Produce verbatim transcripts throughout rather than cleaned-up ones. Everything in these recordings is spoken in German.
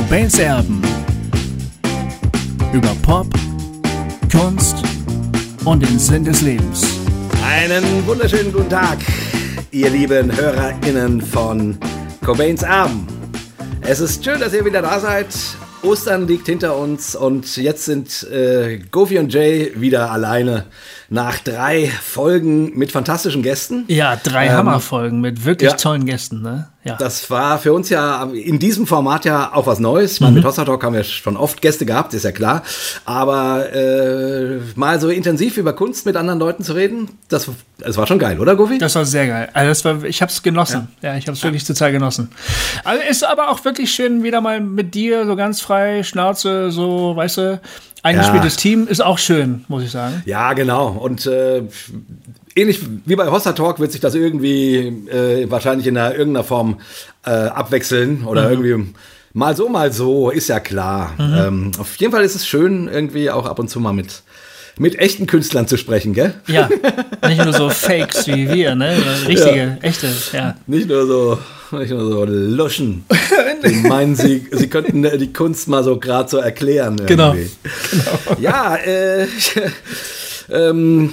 Cobains Erben. Über Pop, Kunst und den Sinn des Lebens. Einen wunderschönen guten Tag, ihr lieben HörerInnen von Cobains Erben. Es ist schön, dass ihr wieder da seid. Ostern liegt hinter uns und jetzt sind äh, Goofy und Jay wieder alleine nach drei Folgen mit fantastischen Gästen. Ja, drei ähm, Hammerfolgen mit wirklich ja, tollen Gästen, ne? Ja. Das war für uns ja in diesem Format ja auch was Neues. Ich meine, Mhm. mit Hossa Talk haben wir schon oft Gäste gehabt, ist ja klar. Aber äh, mal so intensiv über Kunst mit anderen Leuten zu reden, das, das war schon geil, oder Goofy? Das war sehr geil. Also das war, ich habe es genossen. Ja, ja ich habe es wirklich total genossen. Also ist aber auch wirklich schön, wieder mal mit dir so ganz frei, Schnauze, so, weißt du, eingespieltes ja. Team ist auch schön, muss ich sagen. Ja, genau. Und äh, ähnlich wie bei Hossa Talk wird sich das irgendwie äh, wahrscheinlich in einer, irgendeiner Form äh, abwechseln oder mhm. irgendwie mal so, mal so, ist ja klar. Mhm. Ähm, auf jeden Fall ist es schön, irgendwie auch ab und zu mal mit, mit echten Künstlern zu sprechen, gell? Ja, nicht nur so Fakes wie wir, ne? Richtige, ja. echte, ja. Nicht nur so, nicht nur so Luschen. Die meinen, sie, sie könnten die Kunst mal so gerade so erklären. Irgendwie. Genau. genau. Ja, äh, ähm,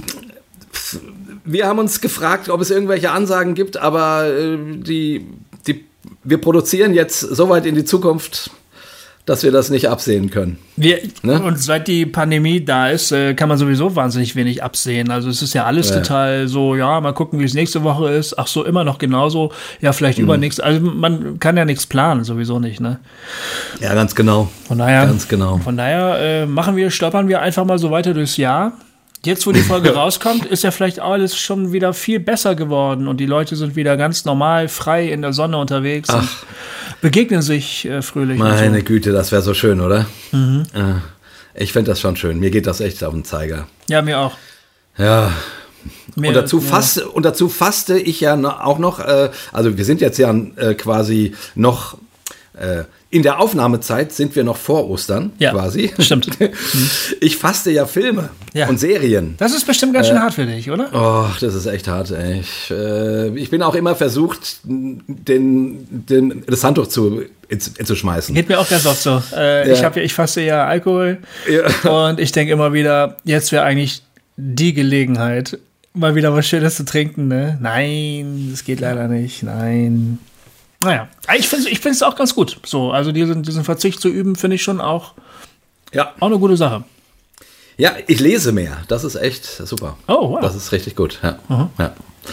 wir haben uns gefragt, ob es irgendwelche Ansagen gibt, aber äh, die, die, wir produzieren jetzt so weit in die Zukunft, dass wir das nicht absehen können. Wir, ne? Und seit die Pandemie da ist, äh, kann man sowieso wahnsinnig wenig absehen. Also es ist ja alles ja. total so, ja, mal gucken, wie es nächste Woche ist. Ach so, immer noch genauso. Ja, vielleicht mhm. übernächst. Also man kann ja nichts planen, sowieso nicht, ne? Ja, ganz genau. Von daher, ganz genau. Von daher äh, machen wir, stolpern wir einfach mal so weiter durchs Jahr. Jetzt, wo die Folge rauskommt, ist ja vielleicht alles schon wieder viel besser geworden und die Leute sind wieder ganz normal, frei in der Sonne unterwegs Ach. und begegnen sich äh, fröhlich. Meine so. Güte, das wäre so schön, oder? Mhm. Äh, ich fände das schon schön. Mir geht das echt auf den Zeiger. Ja, mir auch. Ja. Mehr, und, dazu ja. faste, und dazu faste ich ja auch noch, äh, also wir sind jetzt ja äh, quasi noch äh, in der Aufnahmezeit sind wir noch vor Ostern, ja, quasi. Stimmt. Ich faste ja Filme ja. und Serien. Das ist bestimmt ganz schön äh, hart für dich, oder? Oh, das ist echt hart, ey. Ich, äh, ich bin auch immer versucht, den, den, das Handtuch zu, zu schmeißen. Geht mir auch ganz oft so. Äh, ja. ich, hab, ich faste ja Alkohol ja. und ich denke immer wieder, jetzt wäre eigentlich die Gelegenheit, mal wieder was Schönes zu trinken, ne? Nein, das geht leider nicht, nein. Naja, ich finde ich es auch ganz gut. So, also diesen, diesen Verzicht zu üben, finde ich schon auch, ja. auch eine gute Sache. Ja, ich lese mehr. Das ist echt super. Oh, wow. Das ist richtig gut. Ja, mhm. ja.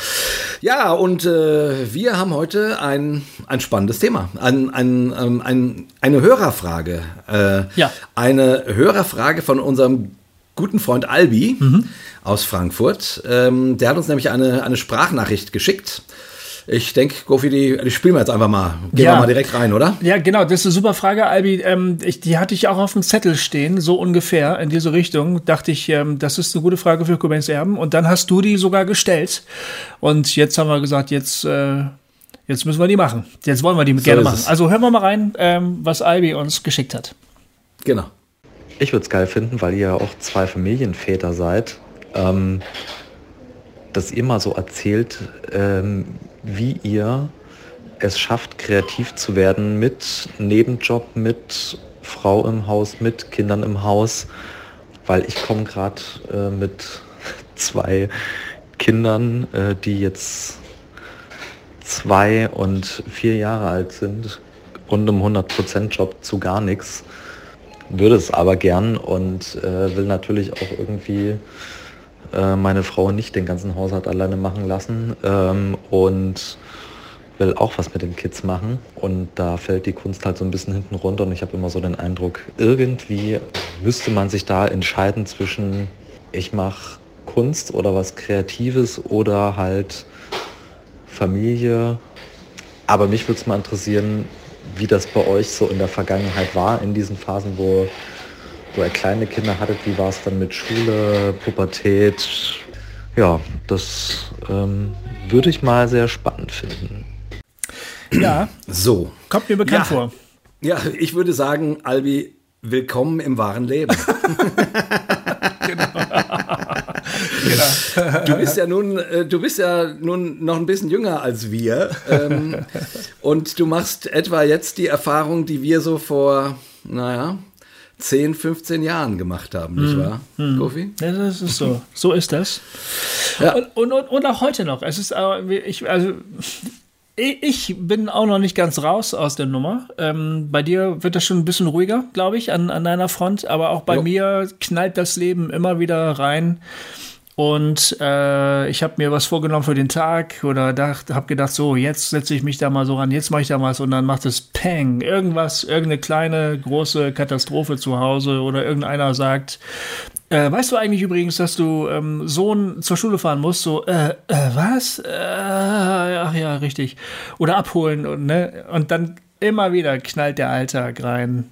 ja und äh, wir haben heute ein, ein spannendes Thema. Ein, ein, ein, ein, eine Hörerfrage. Äh, ja. Eine Hörerfrage von unserem guten Freund Albi mhm. aus Frankfurt. Ähm, der hat uns nämlich eine, eine Sprachnachricht geschickt. Ich denke, Goofy, die, die spielen wir jetzt einfach mal. Gehen ja. wir mal direkt rein, oder? Ja, genau. Das ist eine super Frage, Albi. Ähm, ich, die hatte ich auch auf dem Zettel stehen, so ungefähr in diese Richtung. Dachte ich, ähm, das ist eine gute Frage für Cobains Erben. Und dann hast du die sogar gestellt. Und jetzt haben wir gesagt, jetzt, äh, jetzt müssen wir die machen. Jetzt wollen wir die so gerne machen. Es. Also hören wir mal rein, ähm, was Albi uns geschickt hat. Genau. Ich würde es geil finden, weil ihr ja auch zwei Familienväter seid, ähm, dass ihr mal so erzählt, ähm, wie ihr es schafft, kreativ zu werden mit Nebenjob, mit Frau im Haus, mit Kindern im Haus, weil ich komme gerade äh, mit zwei Kindern, äh, die jetzt zwei und vier Jahre alt sind, rund um hundert Prozent Job zu gar nichts, würde es aber gern und äh, will natürlich auch irgendwie meine Frau nicht den ganzen Haushalt alleine machen lassen ähm, und will auch was mit den Kids machen. Und da fällt die Kunst halt so ein bisschen hinten runter und ich habe immer so den Eindruck, irgendwie müsste man sich da entscheiden zwischen ich mache Kunst oder was Kreatives oder halt Familie. Aber mich würde es mal interessieren, wie das bei euch so in der Vergangenheit war, in diesen Phasen, wo wo ihr kleine Kinder hattet, wie war es dann mit Schule, Pubertät? Ja, das ähm, würde ich mal sehr spannend finden. Ja, so. Kommt mir bekannt ja. vor. Ja, ich würde sagen, Albi, willkommen im wahren Leben. Genau. genau. Du bist ja nun, du bist ja nun noch ein bisschen jünger als wir. Ähm, und du machst etwa jetzt die Erfahrung, die wir so vor, naja, zehn, fünfzehn Jahren gemacht haben, nicht wahr, hm. Kofi? Ja, das ist so. So ist das. Ja. Und, und, und auch heute noch. Es ist, ich, also, ich bin auch noch nicht ganz raus aus der Nummer. Ähm, bei dir wird das schon ein bisschen ruhiger, glaube ich, an, an deiner Front. Aber auch bei jo. mir knallt das Leben immer wieder rein. Und äh, ich habe mir was vorgenommen für den Tag oder habe gedacht, so, jetzt setze ich mich da mal so ran, jetzt mache ich da mal was und dann macht es Peng, irgendwas, irgendeine kleine, große Katastrophe zu Hause oder irgendeiner sagt, äh, weißt du eigentlich übrigens, dass du ähm, Sohn zur Schule fahren musst? So, äh, äh was? Äh, ach ja, richtig. Oder abholen und, ne? Und dann immer wieder knallt der Alltag rein.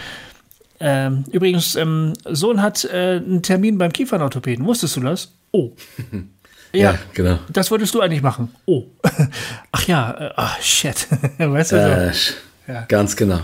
Ähm, übrigens, ähm, Sohn hat äh, einen Termin beim Kiefernorthopäden. Wusstest du das? Oh. Ja, ja, genau. Das wolltest du eigentlich machen. Oh. Ach ja, äh, ach, shit. Weißt du äh, so? Ja. Ganz genau.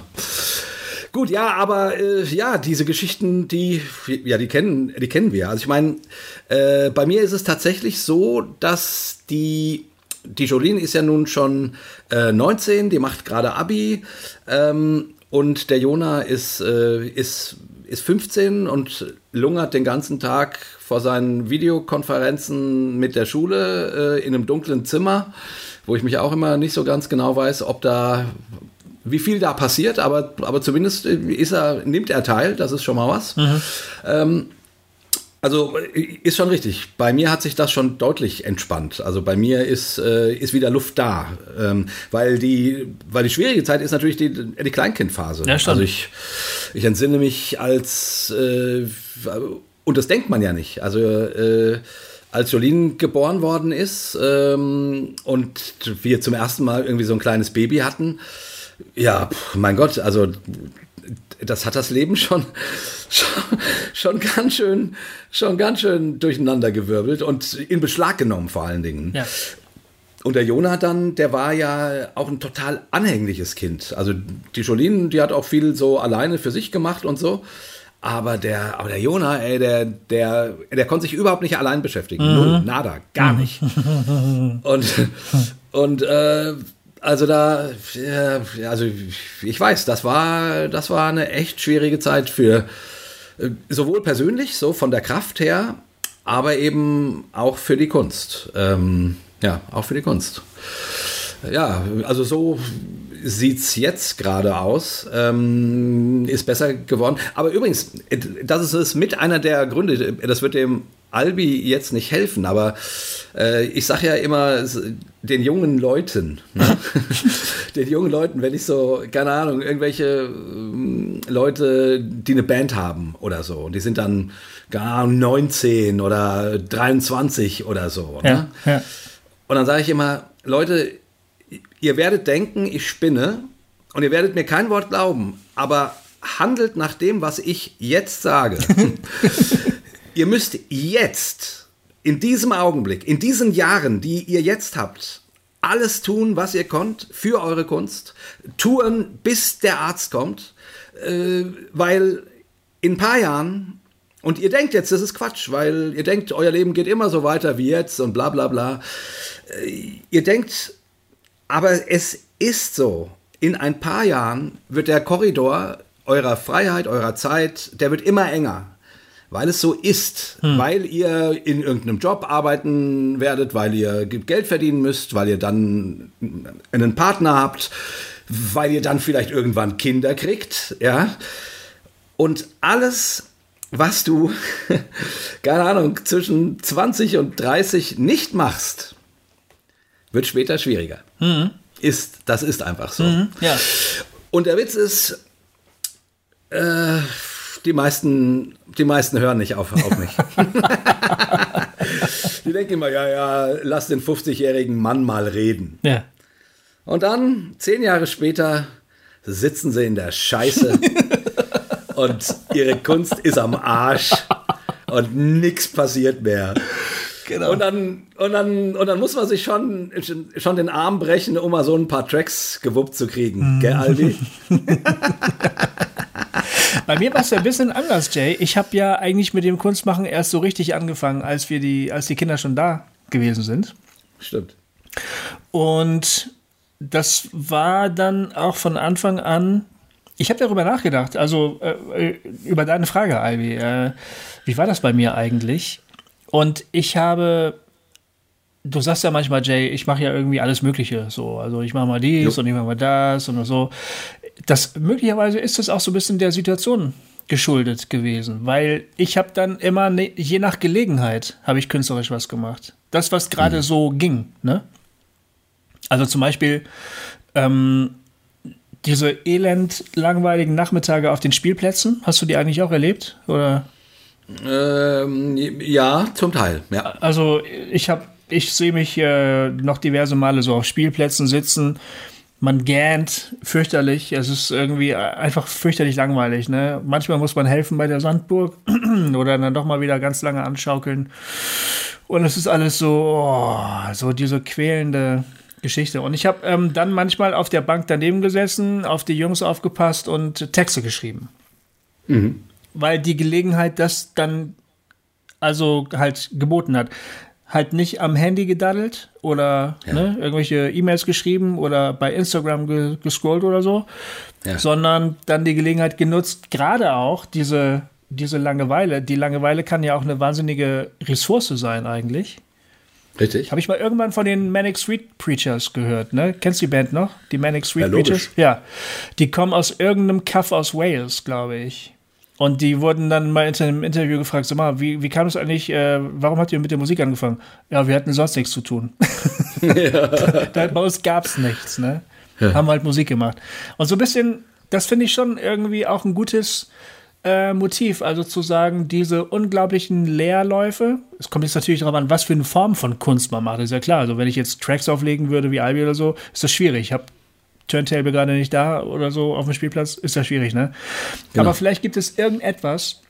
Gut, ja, aber äh, ja, diese Geschichten, die, ja, die kennen, die kennen wir. Also ich meine, äh, bei mir ist es tatsächlich so, dass die die Jolene ist ja nun schon äh, neunzehn, die macht gerade Abi. Ähm, Und der Jona ist, äh, ist, ist fünfzehn und lungert den ganzen Tag vor seinen Videokonferenzen mit der Schule äh, in einem dunklen Zimmer, wo ich mich auch immer nicht so ganz genau weiß, ob da, wie viel da passiert, aber, aber zumindest ist er, nimmt er teil, das ist schon mal was. Mhm. Ähm, Also ist schon richtig. Bei mir hat sich das schon deutlich entspannt. Also bei mir ist, äh, ist wieder Luft da. Ähm, weil, die, weil die schwierige Zeit ist natürlich die, die Kleinkindphase. Ja, stimmt. Also ich, ich entsinne mich als, äh, und das denkt man ja nicht, also äh, als Jolene geboren worden ist ähm, und wir zum ersten Mal irgendwie so ein kleines Baby hatten, ja, mein Gott, also das hat das Leben schon, schon, schon ganz schön, schon ganz schön durcheinandergewirbelt und in Beschlag genommen vor allen Dingen. Ja. Und der Jonathan, der war ja auch ein total anhängliches Kind. Also die Jolene, die hat auch viel so alleine für sich gemacht und so. Aber der, aber der Jona, ey, der, der, der konnte sich überhaupt nicht allein beschäftigen. Mhm. Null, nada, gar nicht. und, und, äh, Also da, ja, also ich weiß, das war, das war eine echt schwierige Zeit für sowohl persönlich, so von der Kraft her, aber eben auch für die Kunst. Ähm, ja, auch für die Kunst. Ja, also so sieht's jetzt gerade aus. Ähm, ist besser geworden. Aber übrigens, das ist es mit einer der Gründe, das wird dem Albi jetzt nicht helfen, aber äh, ich sage ja immer den jungen Leuten, ne? den jungen Leuten, wenn ich so, keine Ahnung, irgendwelche ähm, Leute, die eine Band haben oder so, und die sind dann gar neunzehn oder dreiundzwanzig oder so. Ja, ne? ja. Und dann sage ich immer, Leute, ihr werdet denken, ich spinne und ihr werdet mir kein Wort glauben, aber handelt nach dem, was ich jetzt sage. Ihr müsst jetzt, in diesem Augenblick, in diesen Jahren, die ihr jetzt habt, alles tun, was ihr konnt für eure Kunst, touren, bis der Arzt kommt, äh, weil in ein paar Jahren, und ihr denkt jetzt, das ist Quatsch, weil ihr denkt, euer Leben geht immer so weiter wie jetzt und bla bla bla. Äh, ihr denkt, aber es ist so, in ein paar Jahren wird der Korridor eurer Freiheit, eurer Zeit, der wird immer enger. Weil es so ist, hm. weil ihr in irgendeinem Job arbeiten werdet, weil ihr Geld verdienen müsst, weil ihr dann einen Partner habt, weil ihr dann vielleicht irgendwann Kinder kriegt, ja. Und alles, was du, keine Ahnung, zwischen zwanzig und dreißig nicht machst, wird später schwieriger. Hm. Ist, das ist einfach so. Hm. Ja. Und der Witz ist, äh, Die meisten, die meisten hören nicht auf, auf mich. Die denken immer, ja, ja, lass den fünfzigjährigen Mann mal reden. Ja. Und dann, zehn Jahre später, sitzen sie in der Scheiße und ihre Kunst ist am Arsch und nichts passiert mehr. Genau. Und dann, und dann, und dann muss man sich schon, schon den Arm brechen, um mal so ein paar Tracks gewuppt zu kriegen. Mm. Gell, Albi? Bei mir war es ja ein bisschen anders, Jay. Ich habe ja eigentlich mit dem Kunstmachen erst so richtig angefangen, als wir die, als die Kinder schon da gewesen sind. Stimmt. Und das war dann auch von Anfang an, ich habe darüber nachgedacht, also äh, über deine Frage, Albi. Äh, wie war das bei mir eigentlich? Und ich habe, du sagst ja manchmal, Jay, ich mache ja irgendwie alles Mögliche. So. Also ich mache mal dies jo. und ich mache mal das und so. Das, möglicherweise ist es auch so ein bisschen der Situation geschuldet gewesen, weil ich habe dann immer, ne, je nach Gelegenheit, habe ich künstlerisch was gemacht. Das, was gerade mhm. so ging, ne? Also zum Beispiel ähm, diese elend langweiligen Nachmittage auf den Spielplätzen, hast du die eigentlich auch erlebt? Oder? Ähm, ja, zum Teil, ja. Also ich habe, ich sehe mich äh, noch diverse Male so auf Spielplätzen sitzen. Man gähnt fürchterlich. Es ist irgendwie einfach fürchterlich langweilig. Ne? Manchmal muss man helfen bei der Sandburg oder dann doch mal wieder ganz lange anschaukeln. Und es ist alles so, oh, so diese quälende Geschichte. Und ich habe ähm, dann manchmal auf der Bank daneben gesessen, auf die Jungs aufgepasst und Texte geschrieben. Mhm. Weil die Gelegenheit das dann also halt geboten hat. Halt nicht am Handy gedaddelt oder ja. ne, irgendwelche E-Mails geschrieben oder bei Instagram ge- gescrollt oder so, ja. sondern dann die Gelegenheit genutzt, gerade auch diese, diese Langeweile. Die Langeweile kann ja auch eine wahnsinnige Ressource sein eigentlich. Richtig. Habe ich mal irgendwann von den Manic Street Preachers gehört, ne? Kennst du die Band noch? Die Manic Street ja, Preachers? Ja. Die kommen aus irgendeinem Kaff aus Wales, glaube ich. Und die wurden dann mal in einem Interview gefragt, sag mal, wie, wie kam es eigentlich, äh, warum habt ihr mit der Musik angefangen? Ja, wir hatten sonst nichts zu tun. Ja. da, bei uns gab es nichts, ne? Ja. Haben halt Musik gemacht. Und so ein bisschen, das finde ich schon irgendwie auch ein gutes äh, Motiv, also zu sagen, diese unglaublichen Leerläufe, es kommt jetzt natürlich darauf an, was für eine Form von Kunst man macht, ist ja klar. Also wenn ich jetzt Tracks auflegen würde wie Albi oder so, ist das schwierig. Ich habe Turntable gerade nicht da oder so auf dem Spielplatz, ist ja schwierig, ne? Genau. Aber vielleicht gibt es irgendetwas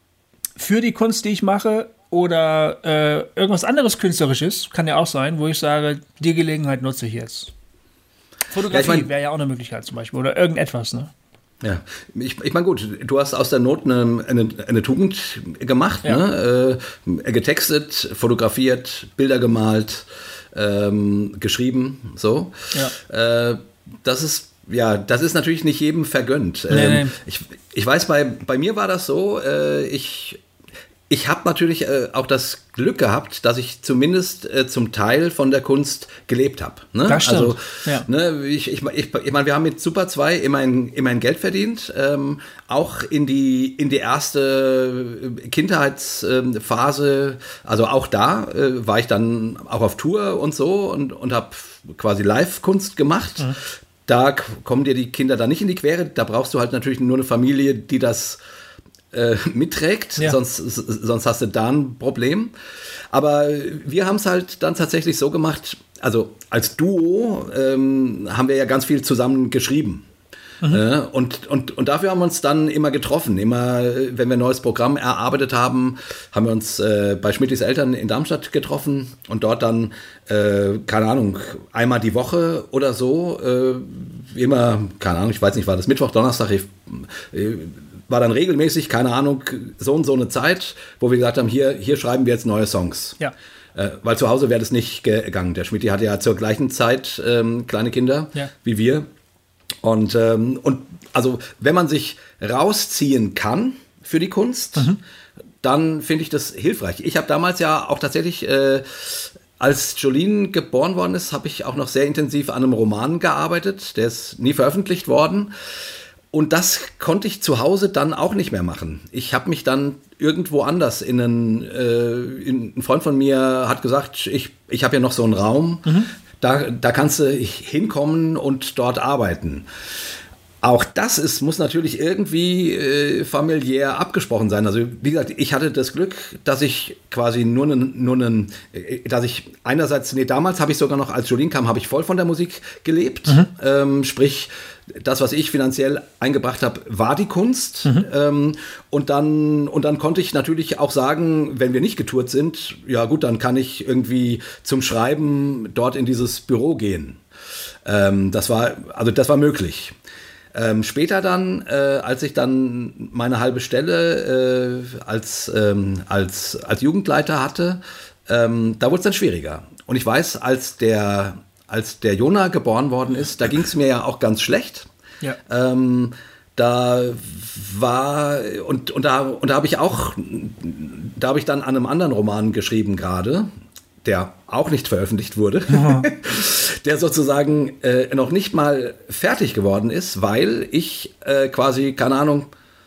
für die Kunst, die ich mache oder äh, irgendwas anderes Künstlerisches, kann ja auch sein, wo ich sage, die Gelegenheit nutze ich jetzt. Fotografie ja, ich mein, wäre ja auch eine Möglichkeit zum Beispiel oder irgendetwas, ne? Ja, ich, ich meine gut, du hast aus der Not eine, eine, eine Tugend gemacht, ja. ne? Äh, getextet, fotografiert, Bilder gemalt, ähm, geschrieben, so. Ja. Äh, Das ist, ja, das ist natürlich nicht jedem vergönnt. Nee, ähm, nee. Ich, ich weiß, bei, bei mir war das so, äh, ich, ich habe natürlich äh, auch das Glück gehabt, dass ich zumindest äh, zum Teil von der Kunst gelebt habe. Ne? Das stimmt. Also, ja. ne, ich, ich, ich, ich meine, wir haben mit Super zwei immerhin, immerhin Geld verdient. Ähm, auch in die, in die erste Kindheitsphase, also auch da äh, war ich dann auch auf Tour und so und, und habe quasi Live-Kunst gemacht. Mhm. Da kommen dir die Kinder dann nicht in die Quere. Da brauchst du halt natürlich nur eine Familie, die das äh, mitträgt. Ja. Sonst, sonst hast du da ein Problem. Aber wir haben es halt dann tatsächlich so gemacht, also als Duo ähm, haben wir ja ganz viel zusammen geschrieben. Mhm. Äh, und, und, und dafür haben wir uns dann immer getroffen. Immer, wenn wir ein neues Programm erarbeitet haben, haben wir uns äh, bei Schmittis Eltern in Darmstadt getroffen und dort dann, äh, keine Ahnung, einmal die Woche oder so, äh, immer, keine Ahnung, ich weiß nicht, war das Mittwoch, Donnerstag, ich, äh, war dann regelmäßig, keine Ahnung, so und so eine Zeit, wo wir gesagt haben, hier, hier schreiben wir jetzt neue Songs. Ja. Äh, weil zu Hause wäre das nicht gegangen. Der Schmitti hatte ja zur gleichen Zeit ähm, kleine Kinder ja. wie wir. Und, ähm, und also wenn man sich rausziehen kann für die Kunst, mhm. dann finde ich das hilfreich. Ich habe damals ja auch tatsächlich, äh, als Jolene geboren worden ist, habe ich auch noch sehr intensiv an einem Roman gearbeitet. Der ist nie veröffentlicht worden. Und das konnte ich zu Hause dann auch nicht mehr machen. Ich habe mich dann irgendwo anders in einen, äh, in, ein Freund von mir hat gesagt, ich, ich habe ja noch so einen Raum, mhm. da, da kannst du hinkommen und dort arbeiten. Auch das ist, muss natürlich irgendwie äh, familiär abgesprochen sein. Also wie gesagt, ich hatte das Glück, dass ich quasi nur einen, nur einen, äh, dass ich einerseits, nee, damals habe ich sogar noch, als Jolene kam, habe ich voll von der Musik gelebt. Mhm. Ähm, sprich, das, was ich finanziell eingebracht habe, war die Kunst. Mhm. Ähm, und dann, und dann konnte ich natürlich auch sagen, wenn wir nicht getourt sind, ja gut, dann kann ich irgendwie zum Schreiben dort in dieses Büro gehen. Ähm, das war, also das war möglich. Ähm, später dann, äh, als ich dann meine halbe Stelle äh, als, ähm, als, als Jugendleiter hatte, ähm, da wurde es dann schwieriger. Und ich weiß, als der, als der Jona geboren worden ist, da ging es mir ja auch ganz schlecht. Ja. Ähm, da war, und, und da, und da habe ich auch, da habe ich dann an einem anderen Roman geschrieben gerade, der auch nicht veröffentlicht wurde, der sozusagen äh, noch nicht mal fertig geworden ist, weil ich äh, quasi, keine Ahnung,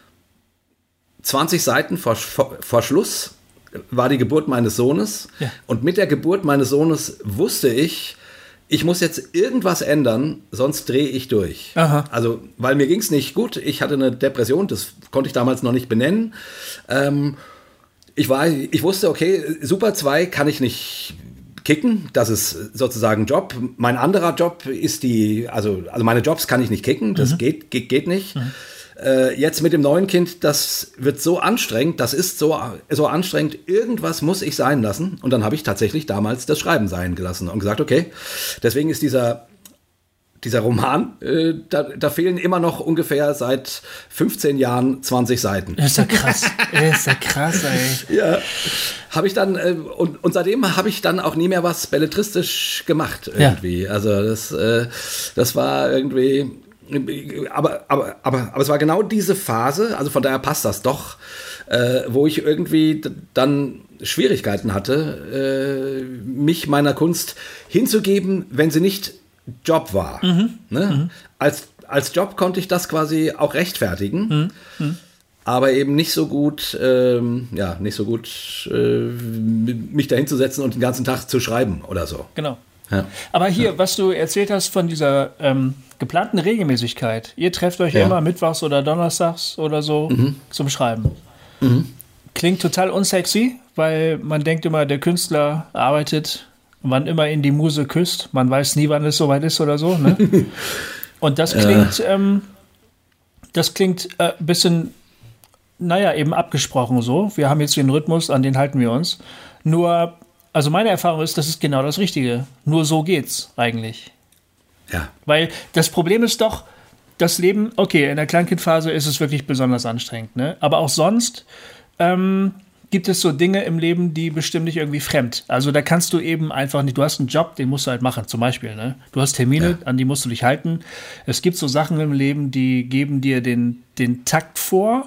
zwanzig Seiten vor, vor, vor Schluss war die Geburt meines Sohnes. Ja. Und mit der Geburt meines Sohnes wusste ich, ich muss jetzt irgendwas ändern, sonst drehe ich durch. Aha. Also, weil mir ging es nicht gut. Ich hatte eine Depression, das konnte ich damals noch nicht benennen. Ähm, ich, war, ich wusste, okay, Super zwei kann ich nicht kicken. Das ist sozusagen Job. Mein anderer Job ist die, also, also meine Jobs kann ich nicht kicken. Das mhm. geht, geht, geht nicht. Mhm. Äh, jetzt mit dem neuen Kind, das wird so anstrengend, das ist so, so anstrengend, irgendwas muss ich sein lassen. Und dann habe ich tatsächlich damals das Schreiben sein gelassen und gesagt, okay, deswegen ist dieser, dieser Roman, äh, da, da fehlen immer noch ungefähr seit fünfzehn Jahren zwanzig Seiten. Ist ja krass, ist ja krass, ey. Ja, habe ich dann, äh, und, und seitdem habe ich dann auch nie mehr was belletristisch gemacht irgendwie. Ja. Also das, äh, das war irgendwie... Aber, aber, aber, aber es war genau diese Phase, also von daher passt das doch, äh, wo ich irgendwie d- dann Schwierigkeiten hatte, äh, mich meiner Kunst hinzugeben, wenn sie nicht Job war. Mhm. Ne? Mhm. Als, als Job konnte ich das quasi auch rechtfertigen, mhm. Mhm. aber eben nicht so gut, ähm, ja, nicht so gut, äh, mich da hinzusetzen und den ganzen Tag zu schreiben oder so. Genau. Ja. Aber hier, ja. was du erzählt hast von dieser ähm, geplanten Regelmäßigkeit. Ihr trefft euch ja. immer mittwochs oder donnerstags oder so mhm. zum Schreiben. Mhm. Klingt total unsexy, weil man denkt immer, der Künstler arbeitet, wann immer ihn die Muse küsst. Man weiß nie, wann es soweit ist oder so. Ne? Und das klingt, ja. ähm, das klingt ein äh, bisschen, naja, eben abgesprochen so. Wir haben jetzt den Rhythmus, an den halten wir uns. Nur... Also meine Erfahrung ist, das ist genau das Richtige. Nur so geht's eigentlich. Ja. Weil das Problem ist doch, das Leben, okay, in der Kleinkindphase ist es wirklich besonders anstrengend, ne? Aber auch sonst ähm, gibt es so Dinge im Leben, die bestimmt nicht irgendwie fremd. Also da kannst du eben einfach nicht, du hast einen Job, den musst du halt machen, zum Beispiel, ne? Du hast Termine, ja. an die musst du dich halten. Es gibt so Sachen im Leben, die geben dir den, den Takt vor.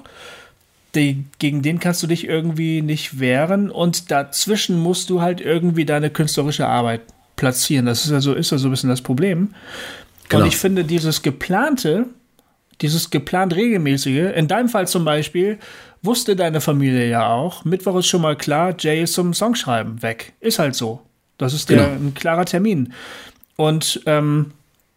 Die, gegen den kannst du dich irgendwie nicht wehren und dazwischen musst du halt irgendwie deine künstlerische Arbeit platzieren. Das ist ja so, ist ja so ein bisschen das Problem. Genau. Und ich finde, dieses geplante, dieses geplant regelmäßige, in deinem Fall zum Beispiel, wusste deine Familie ja auch, Mittwoch ist schon mal klar, Jay ist zum Songschreiben weg. Ist halt so. Das ist der, genau. ein klarer Termin. Und, ähm,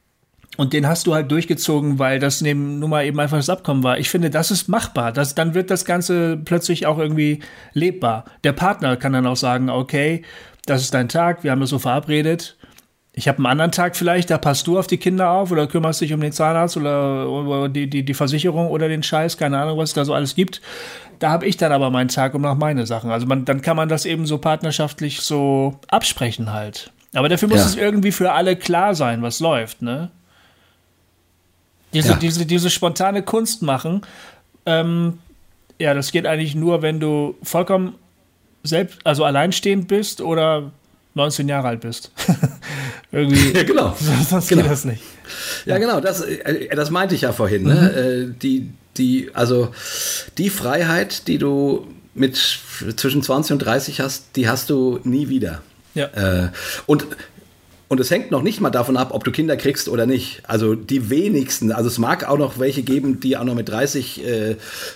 Und den hast du halt durchgezogen, weil das neben nun mal eben einfach das Abkommen war. Ich finde, das ist machbar. Das, dann wird das Ganze plötzlich auch irgendwie lebbar. Der Partner kann dann auch sagen, okay, das ist dein Tag, wir haben das so verabredet. Ich habe einen anderen Tag vielleicht, da passt du auf die Kinder auf oder kümmerst dich um den Zahnarzt oder, oder die, die, die Versicherung oder den Scheiß, keine Ahnung, was es da so alles gibt. Da habe ich dann aber meinen Tag und mache meine Sachen. Also man, dann kann man das eben so partnerschaftlich so absprechen halt. Aber dafür muss ja. es irgendwie für alle klar sein, was läuft, ne? Diese, ja. diese, diese spontane Kunst machen, ähm, ja, das geht eigentlich nur, wenn du vollkommen selbst, also alleinstehend bist oder neunzehn Jahre alt bist. Irgendwie. Ja, genau. Sonst genau. geht das nicht. Ja, genau, das, das meinte ich ja vorhin. Mhm. Ne? Die, die, also die Freiheit, die du mit zwischen zwanzig und dreißig hast, die hast du nie wieder. Ja. Äh, und Und es hängt noch nicht mal davon ab, ob du Kinder kriegst oder nicht. Also die wenigsten, also es mag auch noch welche geben, die auch noch mit dreißig äh,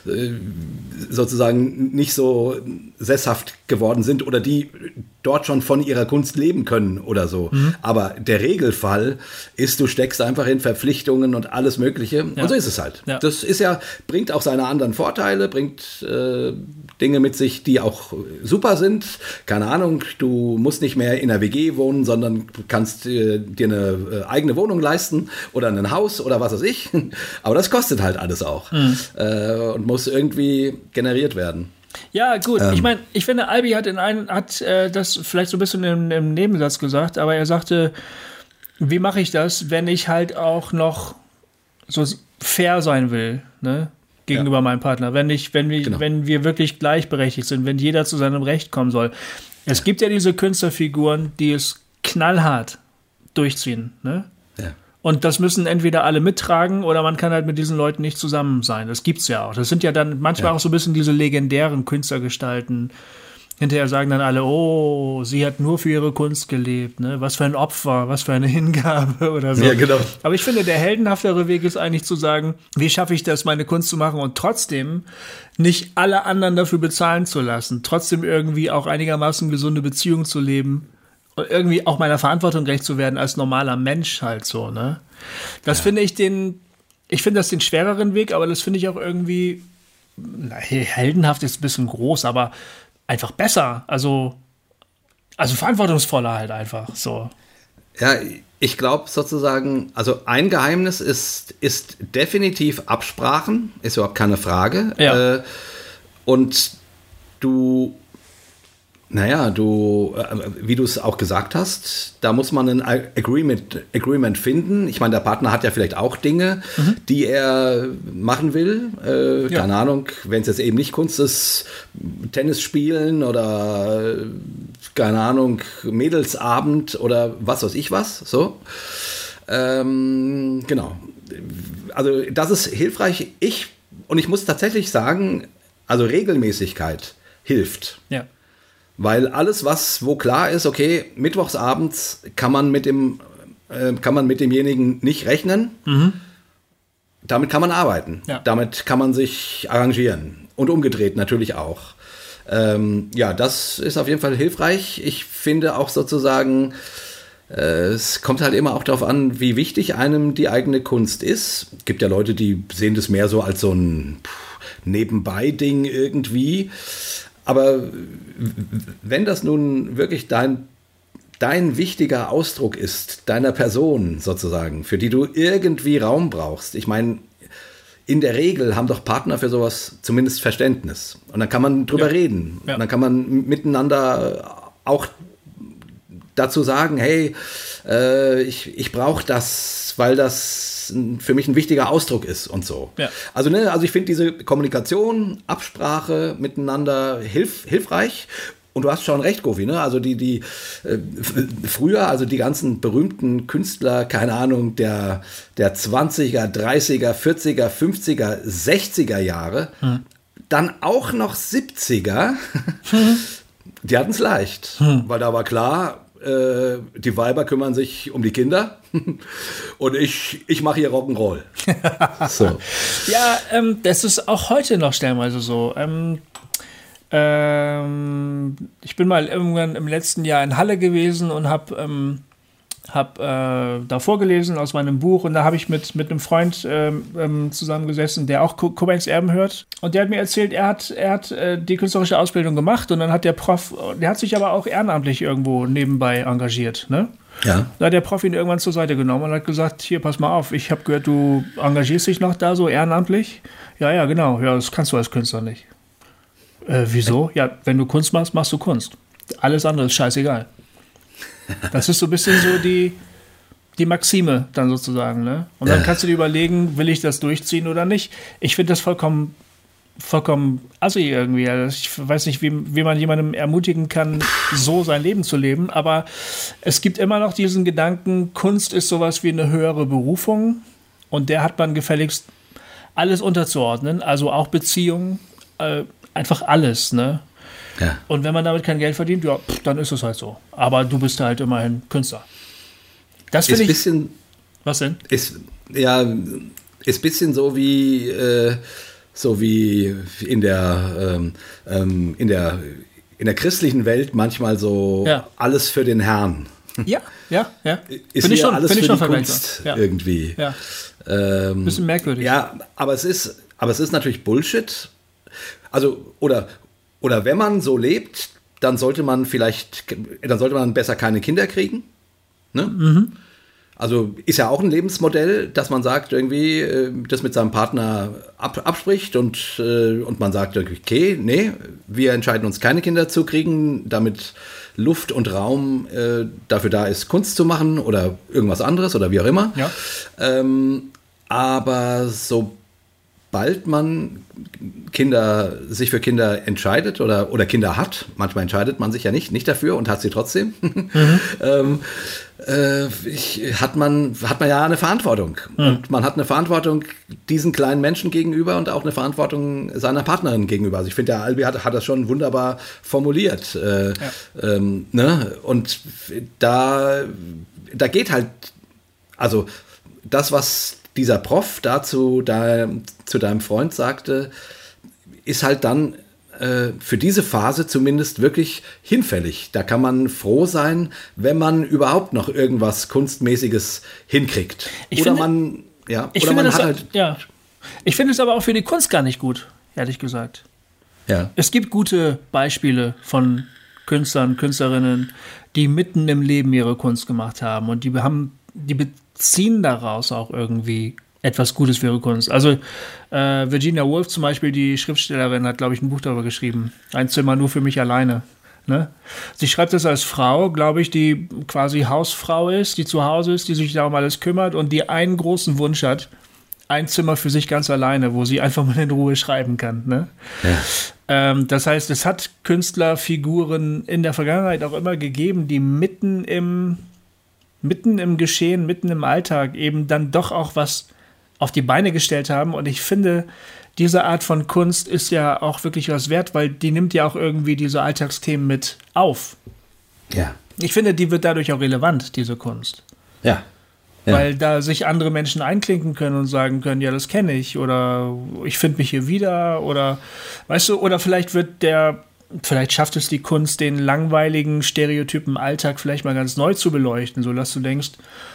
sozusagen nicht so sesshaft geworden sind oder die dort schon von ihrer Kunst leben können oder so. Mhm. Aber der Regelfall ist, du steckst einfach in Verpflichtungen und alles Mögliche. Ja. Und so ist es halt. Ja. Das ist ja, bringt auch seine anderen Vorteile, bringt äh, Dinge mit sich, die auch super sind. Keine Ahnung, du musst nicht mehr in einer W G wohnen, sondern kannst äh, dir eine äh, eigene Wohnung leisten oder ein Haus oder was weiß ich. Aber das kostet halt alles auch. Mhm. Äh, und muss irgendwie generiert werden. Ja, gut. Ähm. Ich meine, ich finde, Albi hat in einem, hat äh, das vielleicht so ein bisschen im, im Nebensatz gesagt, aber er sagte, wie mache ich das, wenn ich halt auch noch so fair sein will, ne? Gegenüber ja. meinem Partner. Wenn ich, wenn wir, genau. wenn wir wirklich gleichberechtigt sind, wenn jeder zu seinem Recht kommen soll. Es ja. gibt ja diese Künstlerfiguren, die es knallhart durchziehen, ne? Ja. Und das müssen entweder alle mittragen oder man kann halt mit diesen Leuten nicht zusammen sein. Das gibt's ja auch. Das sind ja dann manchmal ja. auch so ein bisschen diese legendären Künstlergestalten. Hinterher sagen dann alle, oh, sie hat nur für ihre Kunst gelebt, ne? Was für ein Opfer, was für eine Hingabe oder so. Ja, genau. Aber ich finde, der heldenhaftere Weg ist eigentlich zu sagen, wie schaffe ich das, meine Kunst zu machen und trotzdem nicht alle anderen dafür bezahlen zu lassen, trotzdem irgendwie auch einigermaßen gesunde Beziehungen zu leben und irgendwie auch meiner Verantwortung gerecht zu werden als normaler Mensch halt so, ne? Das ja. finde ich den, ich finde das den schwereren Weg, aber das finde ich auch irgendwie, na, heldenhaft ist ein bisschen groß, aber einfach besser, also, also verantwortungsvoller halt einfach, so. Ja, ich glaube sozusagen, also ein Geheimnis ist, ist definitiv Absprachen, ist überhaupt keine Frage. Ja. Äh, und du, naja, du, äh, wie du es auch gesagt hast, da muss man ein Agreement, Agreement finden. Ich meine, der Partner hat ja vielleicht auch Dinge, mhm. die er machen will. Äh, ja. Keine Ahnung, wenn es jetzt eben nicht Kunst ist, Tennis spielen oder, keine Ahnung, Mädelsabend oder was weiß ich was. So. Ähm, genau. Also das ist hilfreich. Ich, und ich muss tatsächlich sagen, also Regelmäßigkeit hilft. Ja. Weil alles, was, wo klar ist, okay, mittwochsabends kann man mit dem, äh, kann man mit demjenigen nicht rechnen, mhm. damit kann man arbeiten. Ja. Damit kann man sich arrangieren. Und umgedreht natürlich auch. Ähm, ja, das ist auf jeden Fall hilfreich. Ich finde auch sozusagen, äh, es kommt halt immer auch darauf an, wie wichtig einem die eigene Kunst ist. Es gibt ja Leute, die sehen das mehr so als so ein Nebenbei-Ding irgendwie. Aber wenn das nun wirklich dein, dein wichtiger Ausdruck ist, deiner Person sozusagen, für die du irgendwie Raum brauchst, ich meine, in der Regel haben doch Partner für sowas zumindest Verständnis. Und dann kann man drüber ja. reden. Ja. Und dann kann man miteinander auch dazu sagen, hey, äh, ich, ich brauche das, weil das für mich ein wichtiger Ausdruck ist und so. Ja. Also, ne, also ich finde diese Kommunikation, Absprache miteinander hilf, hilfreich. Und du hast schon recht, Gofi, ne? Also die, die äh, früher, also die ganzen berühmten Künstler, keine Ahnung, der, der zwanziger, dreißiger, vierziger, fünfziger, sechziger Jahre, hm. dann auch noch siebziger, hm. die hatten es leicht. Hm. Weil da war klar, die Weiber kümmern sich um die Kinder und ich, ich mache hier Rock'n'Roll. So. Ja, ähm, das ist auch heute noch stellenweise so. Ähm, ähm, ich bin mal irgendwann im letzten Jahr in Halle gewesen und habe ähm, hab, äh, da vorgelesen aus meinem Buch und da habe ich mit, mit einem Freund ähm, zusammengesessen, der auch Cobains Erben hört und der hat mir erzählt, er hat, er hat äh, die künstlerische Ausbildung gemacht und dann hat der Prof, der hat sich aber auch ehrenamtlich irgendwo nebenbei engagiert, ne? Ja. Da hat der Prof ihn irgendwann zur Seite genommen und hat gesagt, hier, pass mal auf, ich habe gehört, du engagierst dich noch da so ehrenamtlich. Ja, ja, genau, ja, das kannst du als Künstler nicht. Äh, wieso? Ja, wenn du Kunst machst, machst du Kunst. Alles andere ist scheißegal. Das ist so ein bisschen so die, die Maxime dann sozusagen, ne? Und dann kannst du dir überlegen, will ich das durchziehen oder nicht? Ich finde das vollkommen, vollkommen assi irgendwie. Also ich weiß nicht, wie, wie man jemandem ermutigen kann, so sein Leben zu leben, aber es gibt immer noch diesen Gedanken, Kunst ist sowas wie eine höhere Berufung und der hat man gefälligst alles unterzuordnen, also auch Beziehungen, äh, einfach alles, ne? Ja. Und wenn man damit kein Geld verdient, ja, pff, dann ist es halt so. Aber du bist halt immerhin Künstler. Das finde ich. Bisschen, was denn? Ist ja ist bisschen so wie äh, so wie in der ähm, in der in der christlichen Welt manchmal so ja. alles für den Herrn. Ja, ja, ja. Ist find ich schon, alles find für ich schon die Kunst ja. irgendwie. Ja. Ähm, Bisschen merkwürdig. Ja, aber es ist aber es ist natürlich Bullshit. Also oder Oder wenn man so lebt, dann sollte man vielleicht, dann sollte man besser keine Kinder kriegen. Ne? Mhm. Also ist ja auch ein Lebensmodell, dass man sagt, irgendwie, das mit seinem Partner ab, abspricht und, und man sagt, okay, nee, wir entscheiden uns keine Kinder zu kriegen, damit Luft und Raum äh, dafür da ist, Kunst zu machen oder irgendwas anderes oder wie auch immer. Ja. Ähm, aber sobald man Kinder, sich für Kinder entscheidet oder, oder Kinder hat, manchmal entscheidet man sich ja nicht, nicht dafür und hat sie trotzdem, mhm. ähm, äh, ich, hat, man, hat man ja eine Verantwortung. Mhm. Und man hat eine Verantwortung diesen kleinen Menschen gegenüber und auch eine Verantwortung seiner Partnerin gegenüber. Also ich finde, der Albi hat, hat das schon wunderbar formuliert. Äh, ja. ähm, ne? Und da, da geht halt, also das, was dieser Prof dazu da, zu deinem Freund sagte, ist halt dann äh, für diese Phase zumindest wirklich hinfällig. Da kann man froh sein, wenn man überhaupt noch irgendwas Kunstmäßiges hinkriegt. Ich oder finde, man, ja, ich oder finde man das, hat halt. Ja. Ich finde es aber auch für die Kunst gar nicht gut, ehrlich gesagt. Ja. Es gibt gute Beispiele von Künstlern, Künstlerinnen, die mitten im Leben ihre Kunst gemacht haben und die haben, die beziehen daraus auch irgendwie etwas Gutes für ihre Kunst. Also äh, Virginia Woolf zum Beispiel, die Schriftstellerin, hat, glaube ich, ein Buch darüber geschrieben. Ein Zimmer nur für mich alleine. Ne? Sie schreibt das als Frau, glaube ich, die quasi Hausfrau ist, die zu Hause ist, die sich darum alles kümmert und die einen großen Wunsch hat, ein Zimmer für sich ganz alleine, wo sie einfach mal in Ruhe schreiben kann. Ne? Ja. Ähm, das heißt, es hat Künstlerfiguren in der Vergangenheit auch immer gegeben, die mitten im, mitten im Geschehen, mitten im Alltag eben dann doch auch was auf die Beine gestellt haben. Und ich finde, diese Art von Kunst ist ja auch wirklich was wert, weil die nimmt ja auch irgendwie diese Alltagsthemen mit auf. Ja. Ich finde, die wird dadurch auch relevant, diese Kunst. Ja. Ja. Weil da sich andere Menschen einklinken können und sagen können, ja, das kenne ich oder ich finde mich hier wieder oder, weißt du, oder vielleicht wird der, vielleicht schafft es die Kunst, den langweiligen, stereotypen Alltag vielleicht mal ganz neu zu beleuchten, sodass du denkst,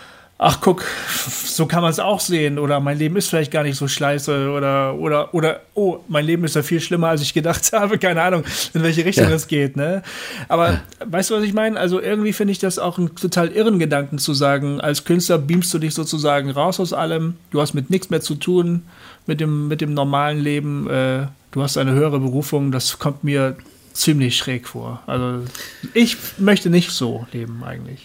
ach guck, so kann man es auch sehen oder mein Leben ist vielleicht gar nicht so scheiße oder, oder, oder, oh, mein Leben ist ja viel schlimmer, als ich gedacht habe, keine Ahnung, in welche Richtung ja. das geht, ne? Aber ja. weißt du, was ich meine? Also irgendwie finde ich das auch einen total irren Gedanken zu sagen, als Künstler beamst du dich sozusagen raus aus allem, du hast mit nichts mehr zu tun, mit dem, mit dem normalen Leben, äh, du hast eine höhere Berufung, das kommt mir ziemlich schräg vor. Also ich möchte nicht so leben eigentlich.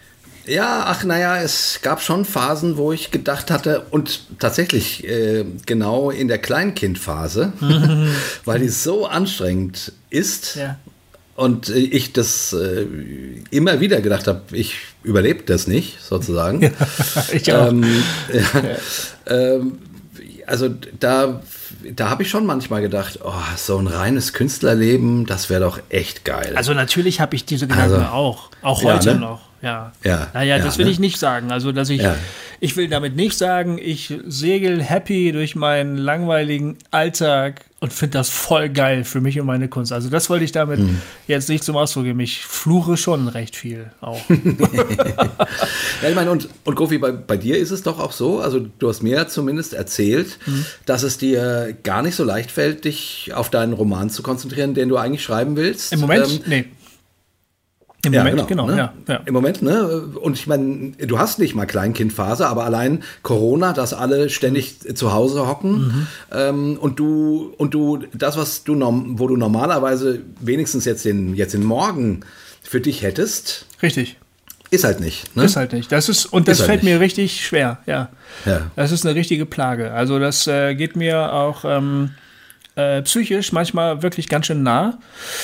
Ja, ach naja, es gab schon Phasen, wo ich gedacht hatte, und tatsächlich äh, genau in der Kleinkindphase, weil die so anstrengend ist ja. und äh, ich das äh, immer wieder gedacht habe, ich überlebe das nicht, sozusagen. Ja, ich auch. Ähm, ja, ja. Ähm, also da, da habe ich schon manchmal gedacht, oh, so ein reines Künstlerleben, das wäre doch echt geil. Also natürlich habe ich diese Gedanken also, auch, auch heute ja, ne? noch. Ja, ja, naja, ja, das will ne? ich nicht sagen. Also, dass ich, ja. ich will damit nicht sagen, ich segel happy durch meinen langweiligen Alltag und finde das voll geil für mich und meine Kunst. Also, das wollte ich damit hm. jetzt nicht zum Ausdruck geben. Ich fluche schon recht viel auch. Ja, ich meine, und, und Kofi, bei, bei dir ist es doch auch so, also du hast mir zumindest erzählt, hm. dass es dir gar nicht so leicht fällt, dich auf deinen Roman zu konzentrieren, den du eigentlich schreiben willst. Im Moment, ähm, nee. Im ja, Moment, genau. genau ne? ja, ja. Im Moment, ne? Und ich meine, du hast nicht mal Kleinkindphase, aber allein Corona, dass alle ständig zu Hause hocken mhm. ähm, und du, und du, das, was du, wo du normalerweise wenigstens jetzt den, jetzt den Morgen für dich hättest. Richtig. Ist halt nicht. Ne? Ist halt nicht. Das ist, und das ist fällt halt mir richtig schwer, ja. ja. Das ist eine richtige Plage. Also das äh, geht mir auch ähm, äh, psychisch manchmal wirklich ganz schön nah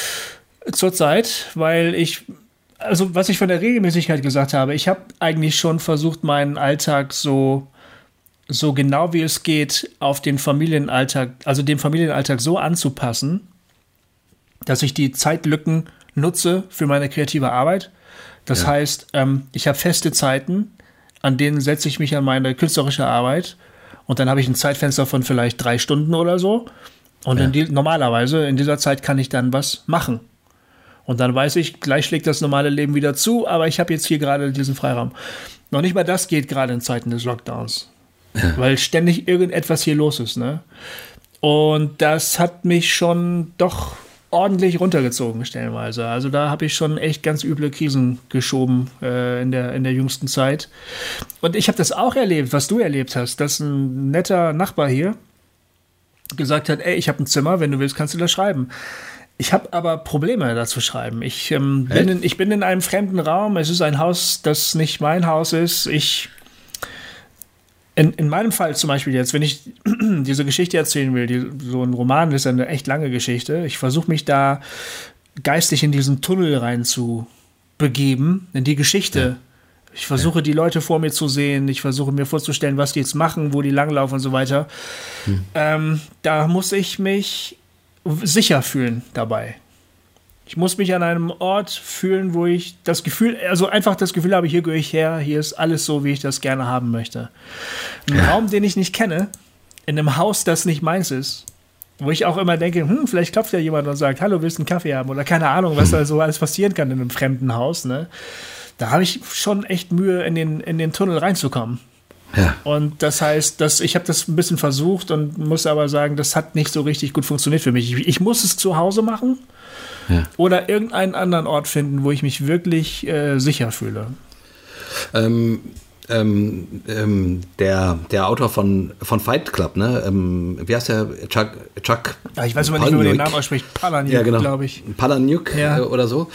zur Zeit, weil ich Also was ich von der Regelmäßigkeit gesagt habe, ich habe eigentlich schon versucht, meinen Alltag so, so genau wie es geht auf den Familienalltag, also den Familienalltag so anzupassen, dass ich die Zeitlücken nutze für meine kreative Arbeit. Das ja. heißt, ähm, ich habe feste Zeiten, an denen setze ich mich an meine künstlerische Arbeit und dann habe ich ein Zeitfenster von vielleicht drei Stunden oder so und ja. in die, normalerweise in dieser Zeit kann ich dann was machen. Und dann weiß ich, gleich schlägt das normale Leben wieder zu, aber ich habe jetzt hier gerade diesen Freiraum. Noch nicht mal das geht gerade in Zeiten des Lockdowns, ja. weil ständig irgendetwas hier los ist. Ne? Und das hat mich schon doch ordentlich runtergezogen stellenweise. Also da habe ich schon echt ganz üble Krisen geschoben äh, in der, in der jüngsten Zeit. Und ich habe das auch erlebt, was du erlebt hast, dass ein netter Nachbar hier gesagt hat, ey, ich habe ein Zimmer, wenn du willst, kannst du da schreiben. Ich habe aber Probleme, da zu schreiben. Ich, ähm, bin in, ich bin in einem fremden Raum. Es ist ein Haus, das nicht mein Haus ist. Ich, In, in meinem Fall zum Beispiel jetzt, wenn ich diese Geschichte erzählen will, die, so ein Roman ist eine echt lange Geschichte, ich versuche mich da geistig in diesen Tunnel rein zu begeben, in die Geschichte. Ja. Ich versuche, ja. die Leute vor mir zu sehen, ich versuche mir vorzustellen, was die jetzt machen, wo die langlaufen und so weiter. Hm. Ähm, da muss ich mich sicher fühlen dabei. Ich muss mich an einem Ort fühlen, wo ich das Gefühl, also einfach das Gefühl habe, hier gehöre ich her, hier ist alles so, wie ich das gerne haben möchte. Ein ja. Raum, den ich nicht kenne, in einem Haus, das nicht meins ist, wo ich auch immer denke, hm, vielleicht klopft ja jemand und sagt, hallo, willst du einen Kaffee haben? Oder keine Ahnung, was da so alles passieren kann in einem fremden Haus, ne? Da habe ich schon echt Mühe, in den, in den Tunnel reinzukommen. Ja. Und das heißt, dass ich habe das ein bisschen versucht und muss aber sagen, das hat nicht so richtig gut funktioniert für mich. Ich, ich muss es zu Hause machen ja. oder irgendeinen anderen Ort finden, wo ich mich wirklich äh, sicher fühle. Ähm, ähm, ähm, der, der Autor von, von Fight Club, ne? Ähm, wie heißt der? Chuck, Chuck ja, ich weiß aber nicht, wie man den Namen ausspricht. Palahniuk, ja, genau. glaube ich. Palahniuk ja. äh, oder so.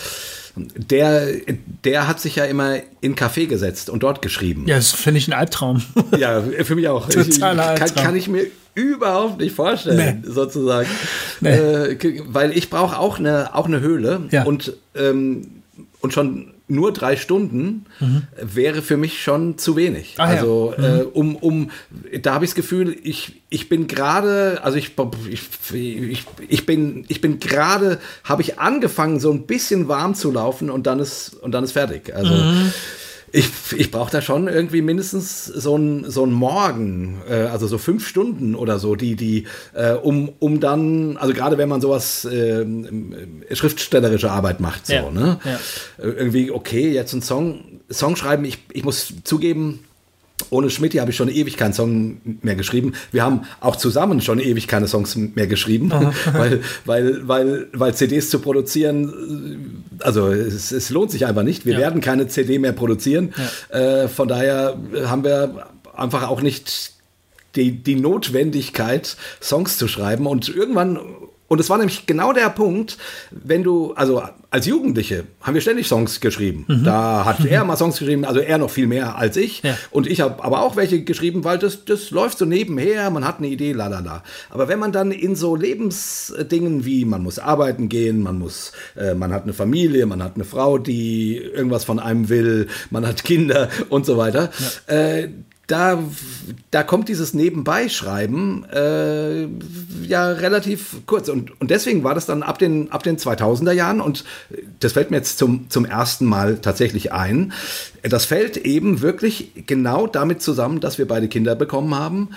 Der, der hat sich ja immer in Café gesetzt und dort geschrieben. Ja, das finde ich ein Albtraum. Ja, für mich auch. Totaler Albtraum. Kann, kann ich mir überhaupt nicht vorstellen, nee. sozusagen. Nee. Äh, weil ich brauche auch eine, auch eine Höhle ja. und, ähm, und schon nur drei Stunden mhm. wäre für mich schon zu wenig. Ach, also ja. mhm. äh, um, um, da habe ich das Gefühl, ich, ich bin gerade, also ich, ich, ich, ich bin, ich bin gerade, habe ich angefangen, so ein bisschen warm zu laufen und dann ist, und dann ist fertig. Also mhm. Ich, ich brauche da schon irgendwie mindestens so einen so einen Morgen, äh, also so fünf Stunden oder so, die, die äh, um, um dann, also gerade wenn man sowas äh, schriftstellerische Arbeit macht, so, ja. ne? Ja. Irgendwie, okay, jetzt ein Song, Song schreiben, ich, ich muss zugeben, ohne Schmidti habe ich schon ewig keinen Song mehr geschrieben. Wir haben auch zusammen schon ewig keine Songs mehr geschrieben, weil, weil, weil, weil C Ds zu produzieren, also es, es lohnt sich einfach nicht. Wir ja. werden keine C D mehr produzieren. Ja. Äh, von daher haben wir einfach auch nicht die, die Notwendigkeit, Songs zu schreiben. Und irgendwann, und es war nämlich genau der Punkt, wenn du, also als Jugendliche haben wir ständig Songs geschrieben. Mhm. Da hat er mal Songs geschrieben, also er noch viel mehr als ich. Ja. Und ich habe aber auch welche geschrieben, weil das, das läuft so nebenher, man hat eine Idee, lalala. Aber wenn man dann in so Lebensdingen wie, man muss arbeiten gehen, man muss, äh, man hat eine Familie, man hat eine Frau, die irgendwas von einem will, man hat Kinder und so weiter, ja. äh, Da, da kommt dieses Nebenbeischreiben äh, ja relativ kurz. Und, und deswegen war das dann ab den, ab den zweitausender Jahren, und das fällt mir jetzt zum, zum ersten Mal tatsächlich ein, das fällt eben wirklich genau damit zusammen, dass wir beide Kinder bekommen haben,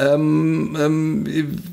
ähm, ähm,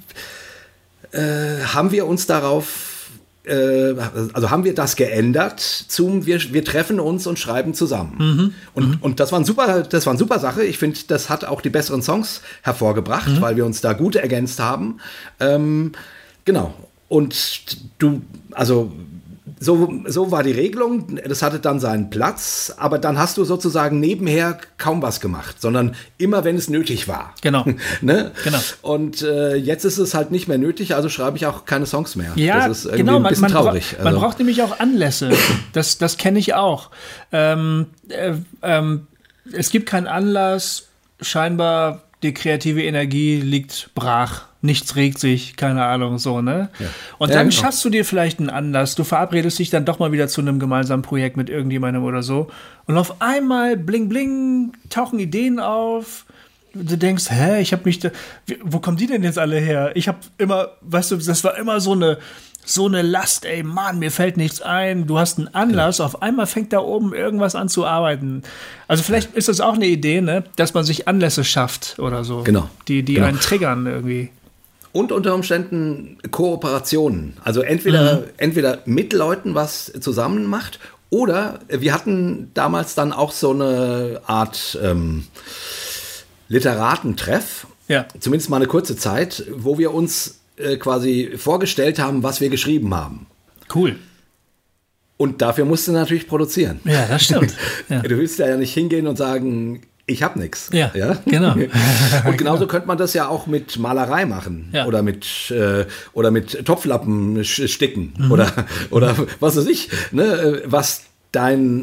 äh, haben wir uns darauf also haben wir das geändert zum wir, wir treffen uns und schreiben zusammen. Mhm. Und, mhm. und das war ein super, das war eine super Sache. Ich finde, das hat auch die besseren Songs hervorgebracht, mhm. weil wir uns da gut ergänzt haben. Ähm, genau. Und du, also so, so war die Regelung, das hatte dann seinen Platz, aber dann hast du sozusagen nebenher kaum was gemacht, sondern immer, wenn es nötig war. Genau. ne? genau. Und äh, jetzt ist es halt nicht mehr nötig, also schreibe ich auch keine Songs mehr. Ja, das ist irgendwie genau, ein bisschen man, man traurig. Bra- man also. braucht nämlich auch Anlässe, das, das kenne ich auch. Ähm, äh, ähm, es gibt keinen Anlass, scheinbar die kreative Energie liegt brach. Nichts regt sich, keine Ahnung, so, ne? Ja. Und dann ja, genau. schaffst du dir vielleicht einen Anlass, du verabredest dich dann doch mal wieder zu einem gemeinsamen Projekt mit irgendjemandem oder so, und auf einmal, bling, bling, tauchen Ideen auf. Du denkst, hä, ich hab mich da, wo kommen die denn jetzt alle her? Ich hab immer, weißt du, das war immer so eine, so eine Last, ey, Mann, mir fällt nichts ein. Du hast einen Anlass, ja. auf einmal fängt da oben irgendwas an zu arbeiten. Also vielleicht ist das auch eine Idee, ne, dass man sich Anlässe schafft oder so. Genau. Die, die genau. einen triggern irgendwie. Und unter Umständen Kooperationen. Also entweder, mhm. entweder mit Leuten was zusammen macht, oder wir hatten damals dann auch so eine Art ähm, Literatentreff, ja. zumindest mal eine kurze Zeit, wo wir uns äh, quasi vorgestellt haben, was wir geschrieben haben. Cool. Und dafür musst du natürlich produzieren. Ja, das stimmt. Ja. Du willst ja nicht hingehen und sagen, ich habe nichts. Ja, ja, genau. Und genauso könnte man das ja auch mit Malerei machen, ja. oder mit äh, oder mit Topflappen sticken, mhm. oder oder was weiß ich, ne, was dein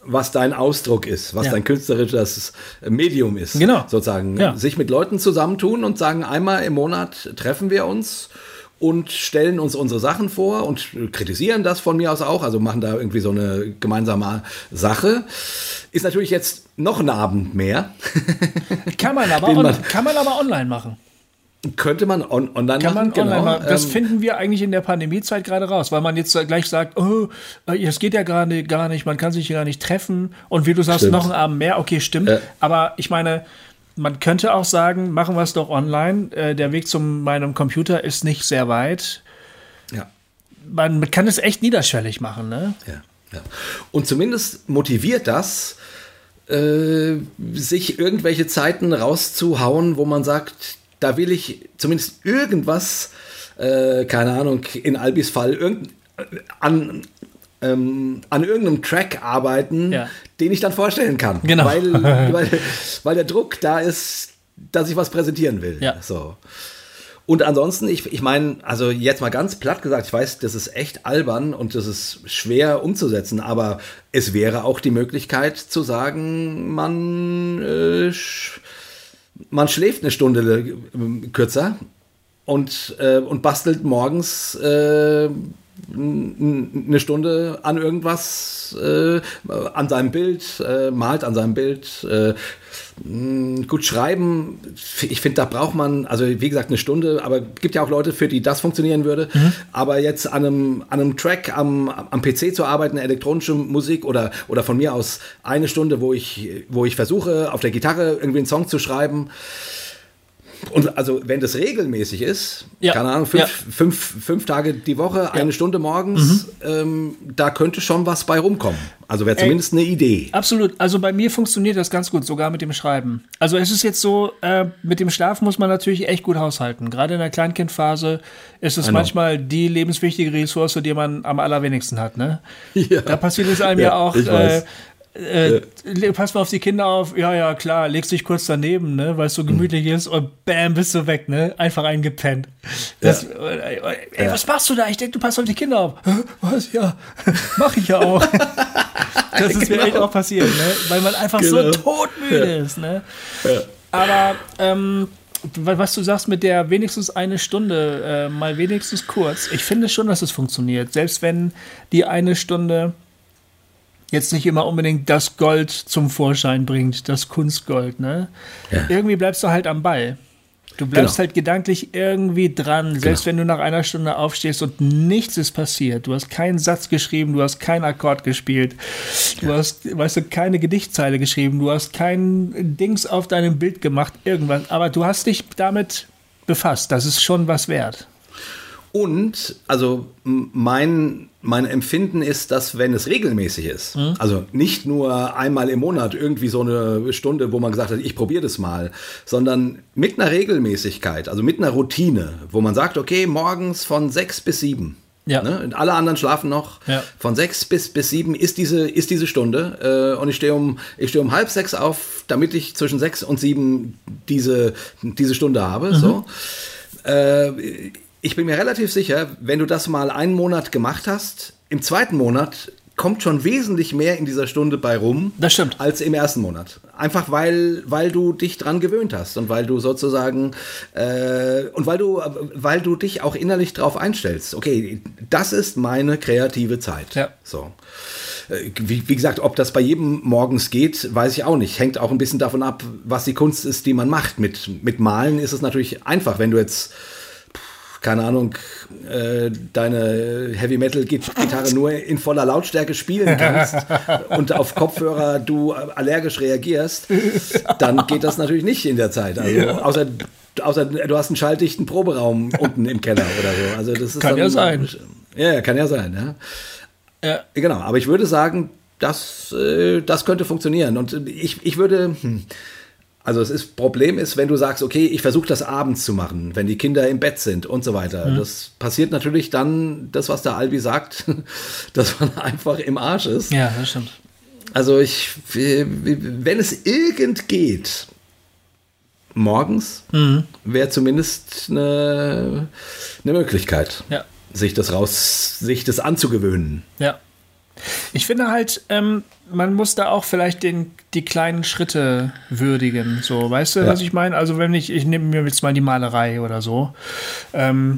was dein Ausdruck ist, was Ja. dein künstlerisches Medium ist. Genau. Sozusagen. Ja. Sich mit Leuten zusammentun und sagen, einmal im Monat treffen wir uns und stellen uns unsere Sachen vor und kritisieren das von mir aus auch, also machen da irgendwie so eine gemeinsame Sache. Ist natürlich jetzt noch ein Abend mehr. Kann man aber, Den on, man- kann man aber online machen. Könnte man on online Kann man machen, genau. online machen. Das Ähm, finden wir eigentlich in der Pandemiezeit gerade raus, weil man jetzt gleich sagt, oh, es geht ja gerade gar nicht, man kann sich ja gar nicht treffen. Und wie du sagst, Stimmt. noch einen Abend mehr, okay, stimmt. Ja. Aber ich meine, man könnte auch sagen, machen wir es doch online. Äh, der Weg zu meinem Computer ist nicht sehr weit. ja. Man kann es echt niederschwellig machen, ne? Ja, ja. Und zumindest motiviert das, äh, sich irgendwelche Zeiten rauszuhauen, wo man sagt, da will ich zumindest irgendwas, äh, keine Ahnung, in Albis Fall, irgend, an, ähm, an irgendeinem Track arbeiten, Ja. den ich dann vorstellen kann. Genau. Weil, weil, weil der Druck da ist, dass ich was präsentieren will. Ja. So. Und ansonsten, ich, ich meine, also jetzt mal ganz platt gesagt, ich weiß, das ist echt albern und das ist schwer umzusetzen, aber es wäre auch die Möglichkeit zu sagen, man, äh, sch- man schläft eine Stunde äh, kürzer und, äh, und bastelt morgens äh, n- eine Stunde an irgendwas, äh, an seinem Bild, äh, malt an seinem Bild. Äh, mh, gut, schreiben, ich finde, da braucht man, also wie gesagt, eine Stunde, aber es gibt ja auch Leute, für die das funktionieren würde. Mhm. Aber jetzt an einem, an einem Track am, am P C zu arbeiten, elektronische Musik oder, oder von mir aus eine Stunde, wo ich, wo ich versuche, auf der Gitarre irgendwie einen Song zu schreiben. Und also, wenn das regelmäßig ist, Ja. keine Ahnung, fünf, Ja. fünf, fünf Tage die Woche, eine Stunde morgens, ähm, da könnte schon was bei rumkommen. Also wäre zumindest eine Idee. Absolut. Also bei mir funktioniert das ganz gut, sogar mit dem Schreiben. Also es ist jetzt so, äh, mit dem Schlaf muss man natürlich echt gut haushalten. Gerade in der Kleinkindphase ist es Genau. manchmal die lebenswichtige Ressource, die man am allerwenigsten hat. Ne? Ja. Da passiert es einem ja, Ja, auch, ich äh, weiß. äh, le- pass mal auf die Kinder auf, ja, ja, klar, legst dich kurz daneben, ne, weil es so gemütlich ist und bam, bist du weg, ne, einfach eingepennt. Das, äh, äh, ey, Ja. was machst du da? Ich denke, du passt auf die Kinder auf. Hä? Was? Ja, mach ich ja auch. Das ist mir Genau. echt auch passiert, ne, weil man einfach Genau. so todmüde ist, ne. Aber, ähm, was du sagst mit der wenigstens eine Stunde, äh, mal wenigstens kurz, ich finde schon, dass es funktioniert. Selbst wenn die eine Stunde jetzt nicht immer unbedingt das Gold zum Vorschein bringt, das Kunstgold, ne? Ja. Irgendwie bleibst du halt am Ball. Du bleibst Genau. halt gedanklich irgendwie dran, selbst wenn du nach einer Stunde aufstehst und nichts ist passiert. Du hast keinen Satz geschrieben, du hast keinen Akkord gespielt, du hast, weißt du, keine Gedichtzeile geschrieben, du hast kein Dings auf deinem Bild gemacht, irgendwas. Aber du hast dich damit befasst. Das ist schon was wert. Und, also m- mein, mein Empfinden ist, dass wenn es regelmäßig ist, Mhm. also nicht nur einmal im Monat irgendwie so eine Stunde, wo man gesagt hat, ich probiere das mal, sondern mit einer Regelmäßigkeit, also mit einer Routine, wo man sagt, okay, morgens von sechs bis sieben. Ja. Ne? Und alle anderen schlafen noch. Ja. Von sechs bis, bis sieben ist diese, ist diese Stunde. Äh, und ich stehe um, ich stehe um halb sechs auf, damit ich zwischen sechs und sieben diese, diese Stunde habe. Mhm. So. Äh, ich bin mir relativ sicher, wenn du das mal einen Monat gemacht hast, im zweiten Monat kommt schon wesentlich mehr in dieser Stunde bei rum, Das stimmt. als im ersten Monat. Einfach weil, weil du dich dran gewöhnt hast und weil du sozusagen äh, und weil du, weil du dich auch innerlich drauf einstellst. Okay, das ist meine kreative Zeit. Ja. So. Äh, Wie, wie gesagt, ob das bei jedem morgens geht, weiß ich auch nicht. Hängt auch ein bisschen davon ab, was die Kunst ist, die man macht. Mit, mit Malen ist es natürlich einfach, wenn du jetzt keine Ahnung, äh, deine Heavy-Metal-Gitarre nur in voller Lautstärke spielen kannst und auf Kopfhörer du allergisch reagierst, dann geht das natürlich nicht in der Zeit. Also, Ja. außer, außer du hast einen schalldichten Proberaum unten im Keller oder so. Also das ist Kann dann, ja sein. Ja, kann ja sein. Ja. Ja. Genau, aber ich würde sagen, das, äh, das könnte funktionieren. Und ich, ich würde... Hm, Also das ist, Problem ist, wenn du sagst, okay, ich versuche das abends zu machen, wenn die Kinder im Bett sind und so weiter. Mhm. Das passiert natürlich dann, das, was der Albi sagt, dass man einfach im Arsch ist. Ja, das stimmt. Also ich, wenn es irgend geht, morgens mhm. wäre zumindest eine, eine Möglichkeit, Ja. sich das raus, sich das anzugewöhnen. Ja. Ich finde halt, ähm, man muss da auch vielleicht den, die kleinen Schritte würdigen. So, weißt du, ja. was ich meine? Also wenn ich, ich nehme mir jetzt mal die Malerei oder so. Ähm,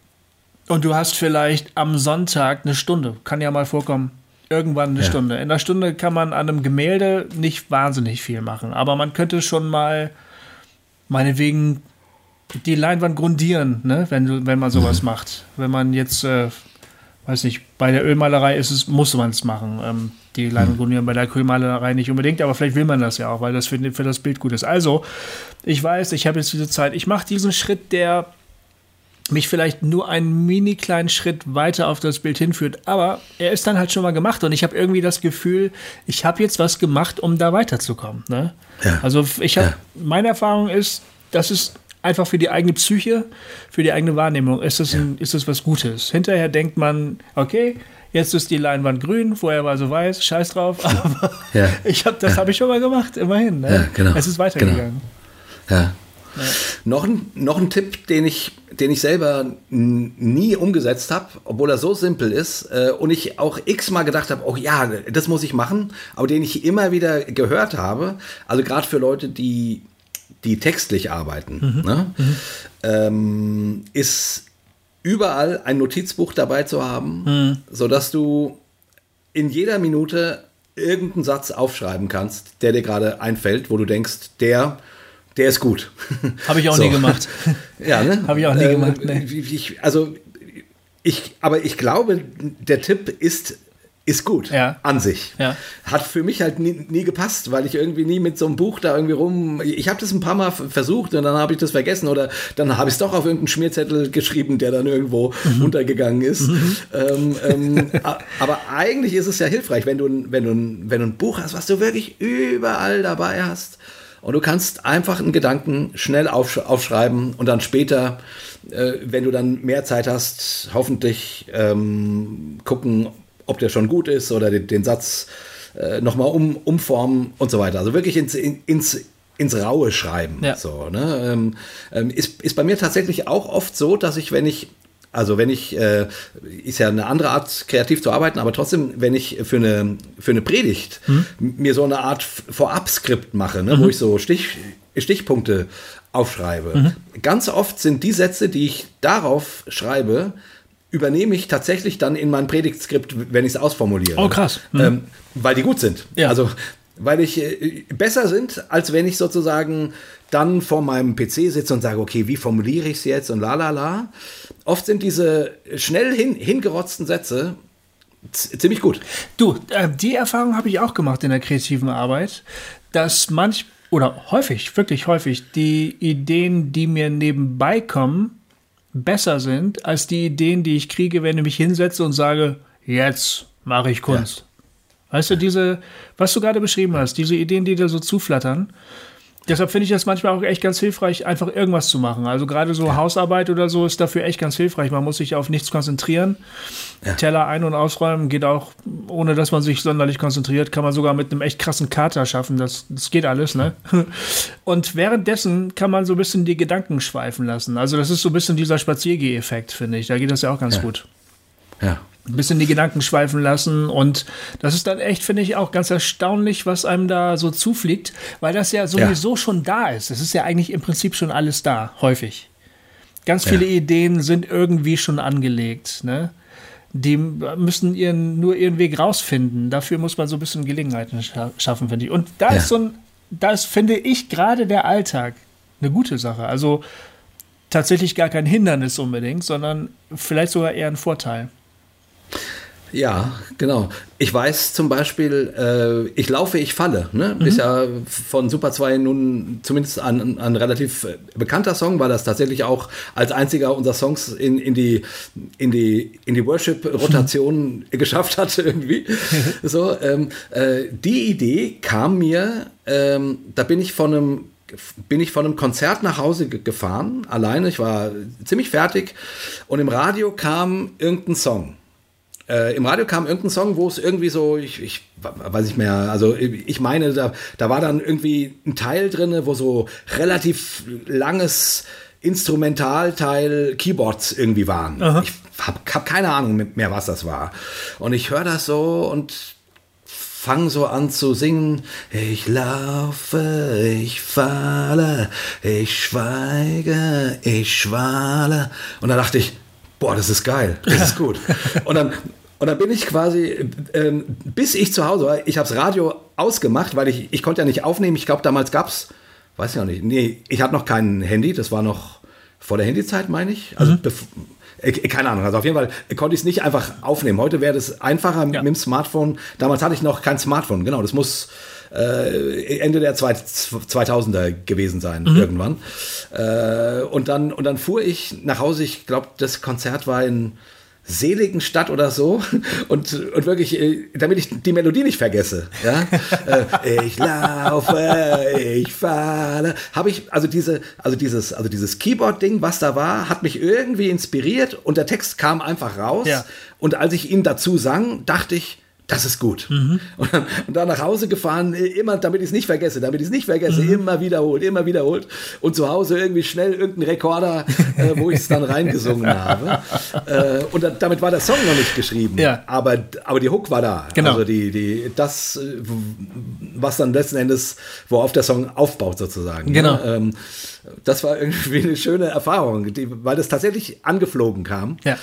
und du hast vielleicht am Sonntag eine Stunde. Kann ja mal vorkommen. Irgendwann eine ja. Stunde. In einer Stunde kann man an einem Gemälde nicht wahnsinnig viel machen. Aber man könnte schon mal meinetwegen die Leinwand grundieren, ne? wenn, du, wenn man sowas mhm. macht. Wenn man jetzt, äh, weiß nicht, bei der Ölmalerei ist es, muss man es machen. Ähm, die Leinwand mhm. grundieren, bei der Acrylmalerei nicht unbedingt, aber vielleicht will man das ja auch, weil das für, für das Bild gut ist. Also, ich weiß, ich habe jetzt diese Zeit, ich mache diesen Schritt, der mich vielleicht nur einen mini kleinen Schritt weiter auf das Bild hinführt, aber er ist dann halt schon mal gemacht und ich habe irgendwie das Gefühl, ich habe jetzt was gemacht, um da weiterzukommen. Ne? Ja. Also ich habe, ja. meine Erfahrung ist, das ist einfach für die eigene Psyche, für die eigene Wahrnehmung ist das, ein, ja. ist das was Gutes. Hinterher denkt man, okay, jetzt ist die Leinwand grün, vorher war sie weiß, scheiß drauf, aber ja. ich hab, das ja. habe ich schon mal gemacht, immerhin. Ne? Ja, genau. Es ist weitergegangen. Genau. Ja. Ja. Noch, ein, noch ein Tipp, den ich, den ich selber n- nie umgesetzt habe, obwohl er so simpel ist äh, und ich auch x-mal gedacht habe, oh ja, das muss ich machen, aber den ich immer wieder gehört habe, also gerade für Leute, die die textlich arbeiten, mhm. ne? mhm. ähm, ist überall ein Notizbuch dabei zu haben, mhm. sodass du in jeder Minute irgendeinen Satz aufschreiben kannst, der dir gerade einfällt, wo du denkst, der, der ist gut. Habe ich auch so. nie gemacht. Ja, ne? Habe ich auch nie ähm, gemacht. Nee. Ich, also, ich, aber ich glaube, der Tipp ist Ist gut, ja. an sich. Ja. Hat für mich halt nie, nie gepasst, weil ich irgendwie nie mit so einem Buch da irgendwie rum... Ich habe das ein paar Mal versucht und dann habe ich das vergessen oder dann habe ich es doch auf irgendeinen Schmierzettel geschrieben, der dann irgendwo mhm. untergegangen ist. Mhm. Ähm, ähm, aber eigentlich ist es ja hilfreich, wenn du, wenn, du, wenn du ein Buch hast, was du wirklich überall dabei hast und du kannst einfach einen Gedanken schnell aufsch- aufschreiben und dann später, äh, wenn du dann mehr Zeit hast, hoffentlich ähm, gucken, ob der schon gut ist oder den, den Satz äh, nochmal um, umformen und so weiter. Also wirklich ins, in, ins, ins Raue schreiben. Ja. So, ne? ähm, ist, ist bei mir tatsächlich auch oft so, dass ich, wenn ich, also wenn ich, äh, ist ja eine andere Art, kreativ zu arbeiten, aber trotzdem, wenn ich für eine, für eine Predigt mhm. mir so eine Art Vorabskript mache, ne? mhm. wo ich so Stich, Stichpunkte aufschreibe. Mhm. Ganz oft sind die Sätze, die ich darauf schreibe, übernehme ich tatsächlich dann in mein Predigtskript, wenn ich es ausformuliere. Oh, krass. Mhm. Ähm, weil die gut sind. Ja. Also, weil ich äh, besser sind, als wenn ich sozusagen dann vor meinem P C sitze und sage, okay, wie formuliere ich es jetzt und la la la. Oft sind diese schnell hin, hingerotzten Sätze z- ziemlich gut. Du, äh, die Erfahrung habe ich auch gemacht in der kreativen Arbeit, dass manch, oder häufig, wirklich häufig, die Ideen, die mir nebenbei kommen, besser sind als die Ideen, die ich kriege, wenn ich mich hinsetze und sage, jetzt mache ich Kunst. Ja. Weißt du, diese, was du gerade beschrieben hast, diese Ideen, die da so zuflattern, deshalb finde ich das manchmal auch echt ganz hilfreich, einfach irgendwas zu machen. Also gerade so ja. Hausarbeit oder so ist dafür echt ganz hilfreich. Man muss sich auf nichts konzentrieren. Ja. Teller ein- und ausräumen geht auch, ohne dass man sich sonderlich konzentriert, kann man sogar mit einem echt krassen Kater schaffen. Das, das geht alles, ne? Und währenddessen kann man so ein bisschen die Gedanken schweifen lassen. Also das ist so ein bisschen dieser Spaziergeh-Effekt, finde ich. Da geht das ja auch ganz ja. gut. Ja. Ein bisschen die Gedanken schweifen lassen und das ist dann echt, finde ich, auch ganz erstaunlich, was einem da so zufliegt, weil das ja sowieso ja. schon da ist. Es ist ja eigentlich im Prinzip schon alles da, häufig. Ganz viele ja. Ideen sind irgendwie schon angelegt, ne? Die müssen ihren, nur ihren Weg rausfinden. Dafür muss man so ein bisschen Gelegenheiten scha- schaffen, finde ich. Und da ja. ist so ein, da ist, finde ich, gerade der Alltag eine gute Sache. Also tatsächlich gar kein Hindernis unbedingt, sondern vielleicht sogar eher ein Vorteil. Ja, genau. Ich weiß zum Beispiel, äh, ich laufe, ich falle. Ne? Mhm. Ist ja von Super zwei nun zumindest ein, ein relativ bekannter Song, weil das tatsächlich auch als einziger unserer Songs in, in die, in die, in die Worship-Rotation mhm. geschafft hat irgendwie. So, ähm, äh, die Idee kam mir, ähm, da bin ich von einem bin ich von einem Konzert nach Hause ge- gefahren, alleine. Ich war ziemlich fertig und im Radio kam irgendein Song. Äh, Im Radio kam irgendein Song, wo es irgendwie so, ich, ich weiß nicht mehr, also ich meine, da, da war dann irgendwie ein Teil drin, wo so relativ langes Instrumentalteil Keyboards irgendwie waren. Aha. Ich habe hab keine Ahnung mehr, was das war. Und ich höre das so und fange so an zu singen. Ich laufe, ich falle, ich schweige, ich schwale. Und dann dachte ich, boah, das ist geil, das ist gut. Und dann Und dann bin ich quasi, ähm, bis ich zu Hause war, ich habe das Radio ausgemacht, weil ich, ich konnte ja nicht aufnehmen. Ich glaube, damals gab es, weiß ich noch nicht, nee, ich hatte noch kein Handy, das war noch vor der Handyzeit, meine ich. Also, mhm. äh, keine Ahnung, also auf jeden Fall konnte ich es nicht einfach aufnehmen. Heute wäre das einfacher mit, ja. mit dem Smartphone. Damals hatte ich noch kein Smartphone, genau, das muss äh, Ende der zweitausender gewesen sein, mhm. irgendwann. Äh, und, dann, und dann fuhr ich nach Hause, ich glaube, das Konzert war in Seligenstadt oder so und, und wirklich, damit ich die Melodie nicht vergesse, ja, ich laufe, ich falle, habe ich, also diese, also dieses, also dieses Keyboard-Ding, was da war, hat mich irgendwie inspiriert und der Text kam einfach raus ja. und als ich ihn dazu sang, dachte ich, das ist gut. Mhm. Und, dann, und dann nach Hause gefahren, immer, damit ich es nicht vergesse, damit ich es nicht vergesse, mhm. immer wiederholt, immer wiederholt. Und zu Hause irgendwie schnell irgendeinen Rekorder, äh, wo ich es dann reingesungen habe. Äh, und da, damit war der Song noch nicht geschrieben. Ja. Aber, aber die Hook war da. Genau. Also die, die, das, was dann letzten Endes, worauf der Song aufbaut sozusagen. Genau. Ja, ähm, das war irgendwie eine schöne Erfahrung, die, weil das tatsächlich angeflogen kam. Ja.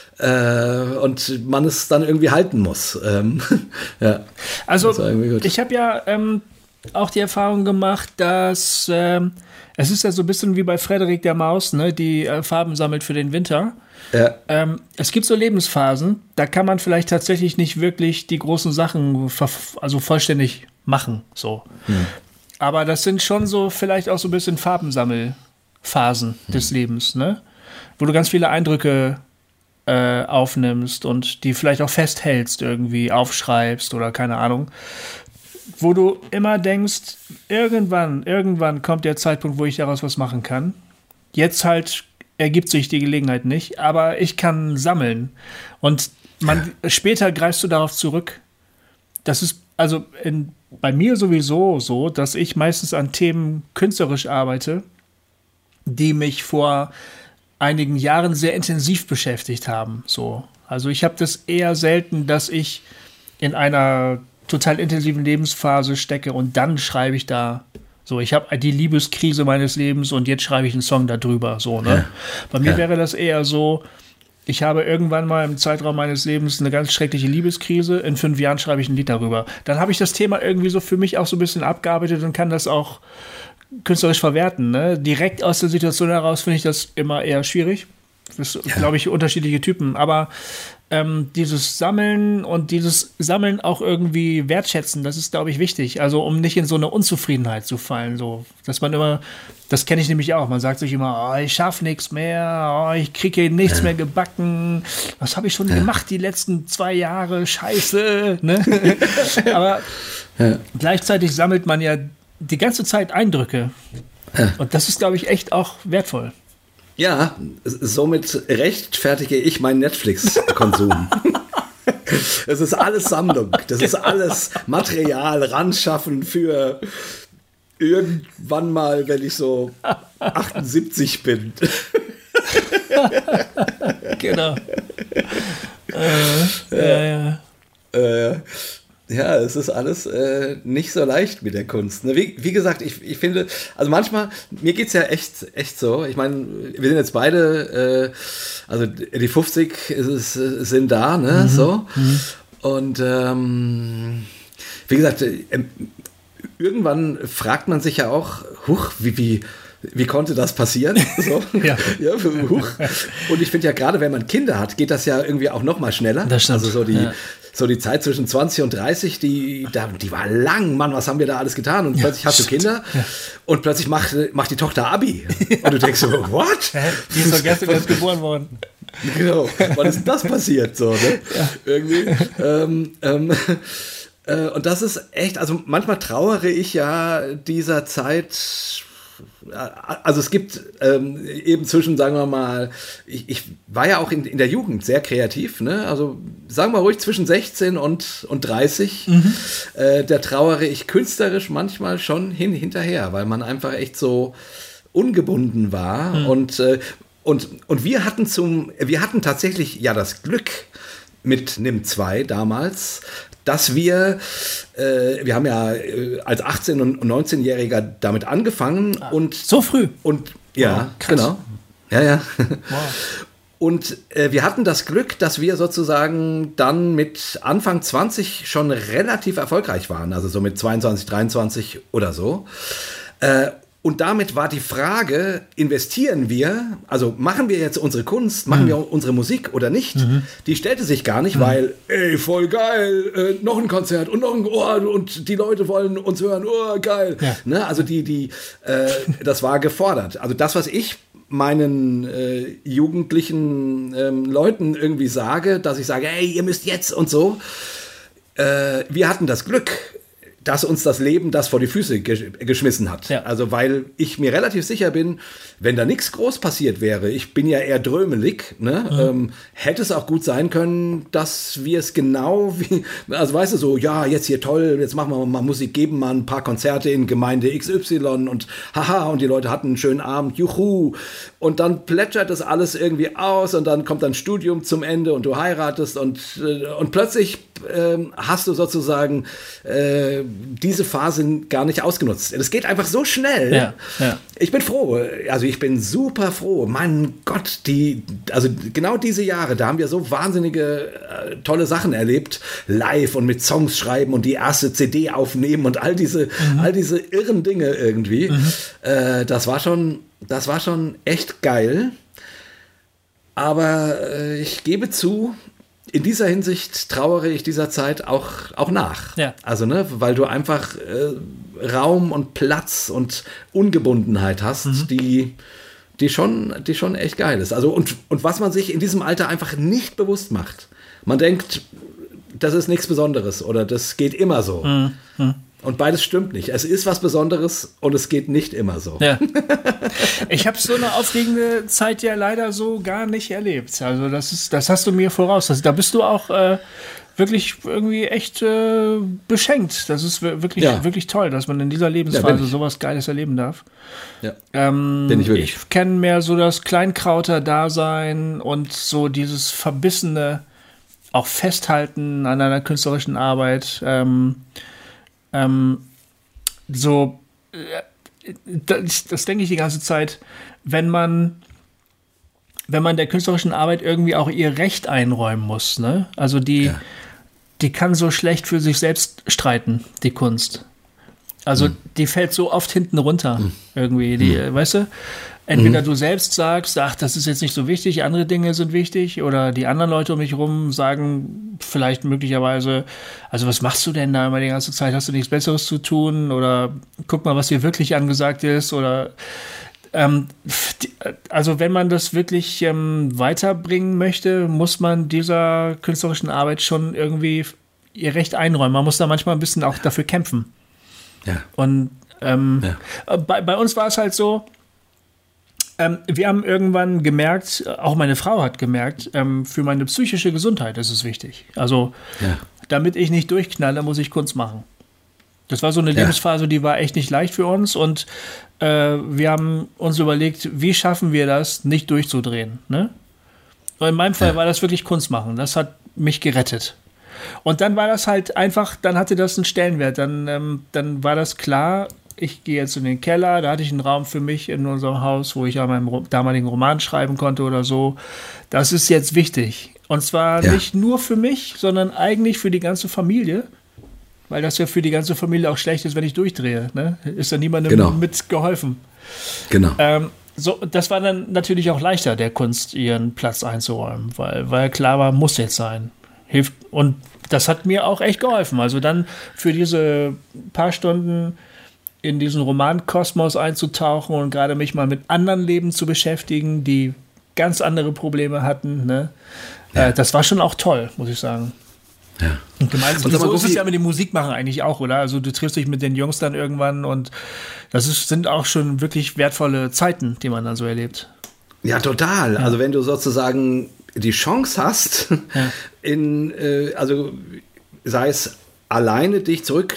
Äh, und man es dann irgendwie halten muss. Ähm, ja, also ich habe ja ähm, auch die Erfahrung gemacht, dass ähm, es ist ja so ein bisschen wie bei Frederik der Maus, ne, die äh, Farben sammelt für den Winter. Ja. Ähm, es gibt so Lebensphasen, da kann man vielleicht tatsächlich nicht wirklich die großen Sachen verf- also vollständig machen. So. Hm. Aber das sind schon so vielleicht auch so ein bisschen Farbensammelphasen hm. des Lebens, ne? Wo du ganz viele Eindrücke Äh, aufnimmst und die vielleicht auch festhältst, irgendwie aufschreibst oder keine Ahnung, wo du immer denkst, irgendwann, irgendwann kommt der Zeitpunkt, wo ich daraus was machen kann. Jetzt halt ergibt sich die Gelegenheit nicht, aber ich kann sammeln. Und man, später greifst du darauf zurück. Das ist also in, bei mir sowieso so, dass ich meistens an Themen künstlerisch arbeite, die mich vor einigen Jahren sehr intensiv beschäftigt haben. So. Also ich habe das eher selten, dass ich in einer total intensiven Lebensphase stecke und dann schreibe ich da so, ich habe die Liebeskrise meines Lebens und jetzt schreibe ich einen Song darüber. So, ne? Ja. Bei mir ja. wäre das eher so, ich habe irgendwann mal im Zeitraum meines Lebens eine ganz schreckliche Liebeskrise, in fünf Jahren schreibe ich ein Lied darüber. Dann habe ich das Thema irgendwie so für mich auch so ein bisschen abgearbeitet und kann das auch künstlerisch verwerten, ne? Direkt aus der Situation heraus finde ich das immer eher schwierig. Das ist, ja. glaube ich, unterschiedliche Typen. Aber ähm, dieses Sammeln und dieses Sammeln auch irgendwie wertschätzen, das ist, glaube ich, wichtig. Also um nicht in so eine Unzufriedenheit zu fallen. So, dass man immer, das kenne ich nämlich auch, man sagt sich immer, oh, ich schaffe nichts mehr, oh, ich kriege hier nichts ja. mehr gebacken. Was habe ich schon ja. gemacht die letzten zwei Jahre? Scheiße. Ne? Aber ja. gleichzeitig sammelt man ja die ganze Zeit Eindrücke. Ja. Und das ist, glaube ich, echt auch wertvoll. Ja, somit rechtfertige ich meinen Netflix-Konsum. Es ist alles Sammlung. Das ist alles Material, ranschaffen für irgendwann mal, wenn ich so achtundsiebzig bin. Genau. Äh, ja, ja. Äh, Ja, es ist alles äh, nicht so leicht mit der Kunst. Ne? Wie, wie gesagt, ich, ich finde, also manchmal, mir geht's ja echt, echt so. Ich meine, wir sind jetzt beide, äh, also die fünfzig ist, ist, sind da, ne? Mhm. So. Mhm. Und ähm, wie gesagt, äh, irgendwann fragt man sich ja auch, huch, wie, wie, wie konnte das passieren? So. Ja. Ja, huch. Und ich finde ja, gerade wenn man Kinder hat, geht das ja irgendwie auch noch mal schneller. Das stimmt. Also so die ja. So die Zeit zwischen zwanzig und dreißig, die, die war lang, Mann, was haben wir da alles getan? Und ja, plötzlich hast du Kinder ja. und plötzlich macht, macht die Tochter Abi. Und du denkst so, what? Die ist doch gestern erst geboren worden. Genau, wann ist das passiert? So, ne? Ja. Irgendwie. Ähm, ähm, äh, und das ist echt, also manchmal trauere ich ja dieser Zeit. Also es gibt ähm, eben zwischen, sagen wir mal, ich, ich war ja auch in, in der Jugend sehr kreativ, ne? Also sagen wir ruhig zwischen sechzehn und, und dreißig, mhm. äh, da trauere ich künstlerisch manchmal schon hin, hinterher, weil man einfach echt so ungebunden war. Hm. Und, äh, und, und wir hatten zum, wir hatten tatsächlich ja das Glück mit N I M zwei damals, dass wir, äh, wir haben ja äh, als achtzehn- und neunzehnjähriger damit angefangen. Ah, und so früh? Und ja, wow, genau. Ja, ja. Wow. Und äh, wir hatten das Glück, dass wir sozusagen dann mit Anfang zwanzig schon relativ erfolgreich waren, also so mit zweiundzwanzig, dreiundzwanzig oder so. Äh, und damit war die Frage, investieren wir, also machen wir jetzt unsere Kunst, machen mhm. wir unsere Musik oder nicht, mhm. die stellte sich gar nicht, mhm. weil, ey, voll geil, äh, noch ein Konzert und noch ein, oh, und die Leute wollen uns hören, oh, geil. Ja. Ne? Also die, die, äh, das war gefordert. Also das, was ich meinen äh, jugendlichen ähm, Leuten irgendwie sage, dass ich sage, hey, ihr müsst jetzt und so. Äh, wir hatten das Glück, dass uns das Leben das vor die Füße gesch- geschmissen hat. Ja. Also weil ich mir relativ sicher bin, wenn da nichts groß passiert wäre, ich bin ja eher drömelig, ne? Mhm. Ähm, hätte es auch gut sein können, dass wir es genau wie, also weißt du so, ja, jetzt hier toll, jetzt machen wir mal Musik, geben mal ein paar Konzerte in Gemeinde X Y und haha, und die Leute hatten einen schönen Abend, juhu. Und dann plätschert das alles irgendwie aus und dann kommt dein Studium zum Ende und du heiratest und, äh, und plötzlich äh, hast du sozusagen äh, diese Phase gar nicht ausgenutzt. Das geht einfach so schnell. Ja, ja. Ich bin froh, also ich bin super froh. Mein Gott, die, also genau diese Jahre, da haben wir so wahnsinnige äh, tolle Sachen erlebt, live und mit Songs schreiben und die erste C D aufnehmen und all diese, mhm. all diese irren Dinge irgendwie. Mhm. Äh, das war schon, das war schon echt geil. Aber äh, ich gebe zu, in dieser Hinsicht trauere ich dieser Zeit auch, auch nach. Ja. Also, ne, weil du einfach äh, Raum und Platz und Ungebundenheit hast, mhm. die, die, schon, die schon echt geil ist. Also, und, und was man sich in diesem Alter einfach nicht bewusst macht. Man denkt, das ist nichts Besonderes oder das geht immer so. Mhm. Mhm. Und beides stimmt nicht. Es ist was Besonderes und es geht nicht immer so. Ja. Ich habe so eine aufregende Zeit ja leider so gar nicht erlebt. Also das ist, das hast du mir voraus. Also da bist du auch äh, wirklich irgendwie echt äh, beschenkt. Das ist wirklich, ja. wirklich toll, dass man in dieser Lebensphase ja, sowas Geiles erleben darf. Ja. Ähm, bin ich wirklich. Ich kenne mehr so das Kleinkrauter-Dasein und so dieses verbissene, auch Festhalten an einer künstlerischen Arbeit. Ähm, Ähm, so, äh, das, das denke ich die ganze Zeit, wenn man, wenn man der künstlerischen Arbeit irgendwie auch ihr Recht einräumen muss, ne? Also die, ja. die kann so schlecht für sich selbst streiten, die Kunst. Also hm. die fällt so oft hinten runter, hm. irgendwie, die, hm. weißt du? Entweder mhm. du selbst sagst, ach, das ist jetzt nicht so wichtig, andere Dinge sind wichtig, oder die anderen Leute um mich rum sagen vielleicht möglicherweise, also was machst du denn da immer die ganze Zeit, hast du nichts Besseres zu tun, oder guck mal, was hier wirklich angesagt ist, oder ähm, die, also wenn man das wirklich ähm, weiterbringen möchte, muss man dieser künstlerischen Arbeit schon irgendwie ihr Recht einräumen. Man muss da manchmal ein bisschen auch dafür kämpfen. Ja. Und ähm, ja. bei, bei uns war es halt so, Ähm, wir haben irgendwann gemerkt, auch meine Frau hat gemerkt, ähm, für meine psychische Gesundheit ist es wichtig. Also, ja. damit ich nicht durchknalle, muss ich Kunst machen. Das war so eine ja. Lebensphase, die war echt nicht leicht für uns. Und äh, wir haben uns überlegt, wie schaffen wir das, nicht durchzudrehen. Ne? Und in meinem Fall ja. war das wirklich Kunst machen. Das hat mich gerettet. Und dann war das halt einfach, dann hatte das einen Stellenwert. Dann, ähm, dann war das klar, ich gehe jetzt in den Keller, da hatte ich einen Raum für mich in unserem Haus, wo ich an meinem damaligen Roman schreiben konnte oder so. Das ist jetzt wichtig. Und zwar ja. nicht nur für mich, sondern eigentlich für die ganze Familie. Weil das ja für die ganze Familie auch schlecht ist, wenn ich durchdrehe. Ne? Ist da niemandem genau. mit geholfen. Genau. Ähm, so, das war dann natürlich auch leichter, der Kunst ihren Platz einzuräumen, weil, weil klar war, muss jetzt sein. Hilft. Und das hat mir auch echt geholfen. Also dann für diese paar Stunden in diesen Romankosmos einzutauchen und gerade mich mal mit anderen Leben zu beschäftigen, die ganz andere Probleme hatten. Ne? Ja. Äh, das war schon auch toll, muss ich sagen. Ja. Und gemeinsam, und so ist es ja mit dem Musikmachen eigentlich auch, oder? Also du triffst dich mit den Jungs dann irgendwann und das ist, sind auch schon wirklich wertvolle Zeiten, die man dann so erlebt. Ja, total. Ja. Also wenn du sozusagen die Chance hast, ja. in, äh, also sei es alleine dich zurück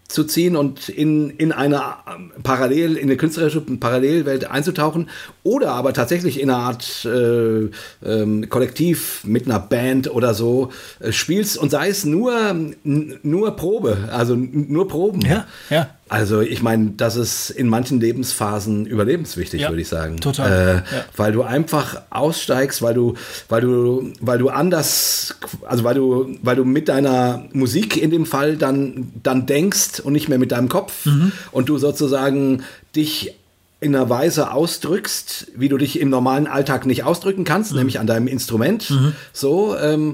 zu ziehen und in, in eine Parallel, in eine künstlerische Parallelwelt einzutauchen oder aber tatsächlich in einer Art äh, ähm, Kollektiv mit einer Band oder so äh, spielst und sei es nur, n- nur Probe, also n- nur Proben. Ja, ja. Also ich meine, das ist in manchen Lebensphasen überlebenswichtig, Ja, würde ich sagen. total. Äh, Ja. Weil du einfach aussteigst, weil du, weil du, weil du anders, also weil du, weil du mit deiner Musik in dem Fall dann, dann denkst und nicht mehr mit deinem Kopf Mhm. und du sozusagen dich in einer Weise ausdrückst, wie du dich im normalen Alltag nicht ausdrücken kannst, mhm. nämlich an deinem Instrument. Mhm. So, ähm,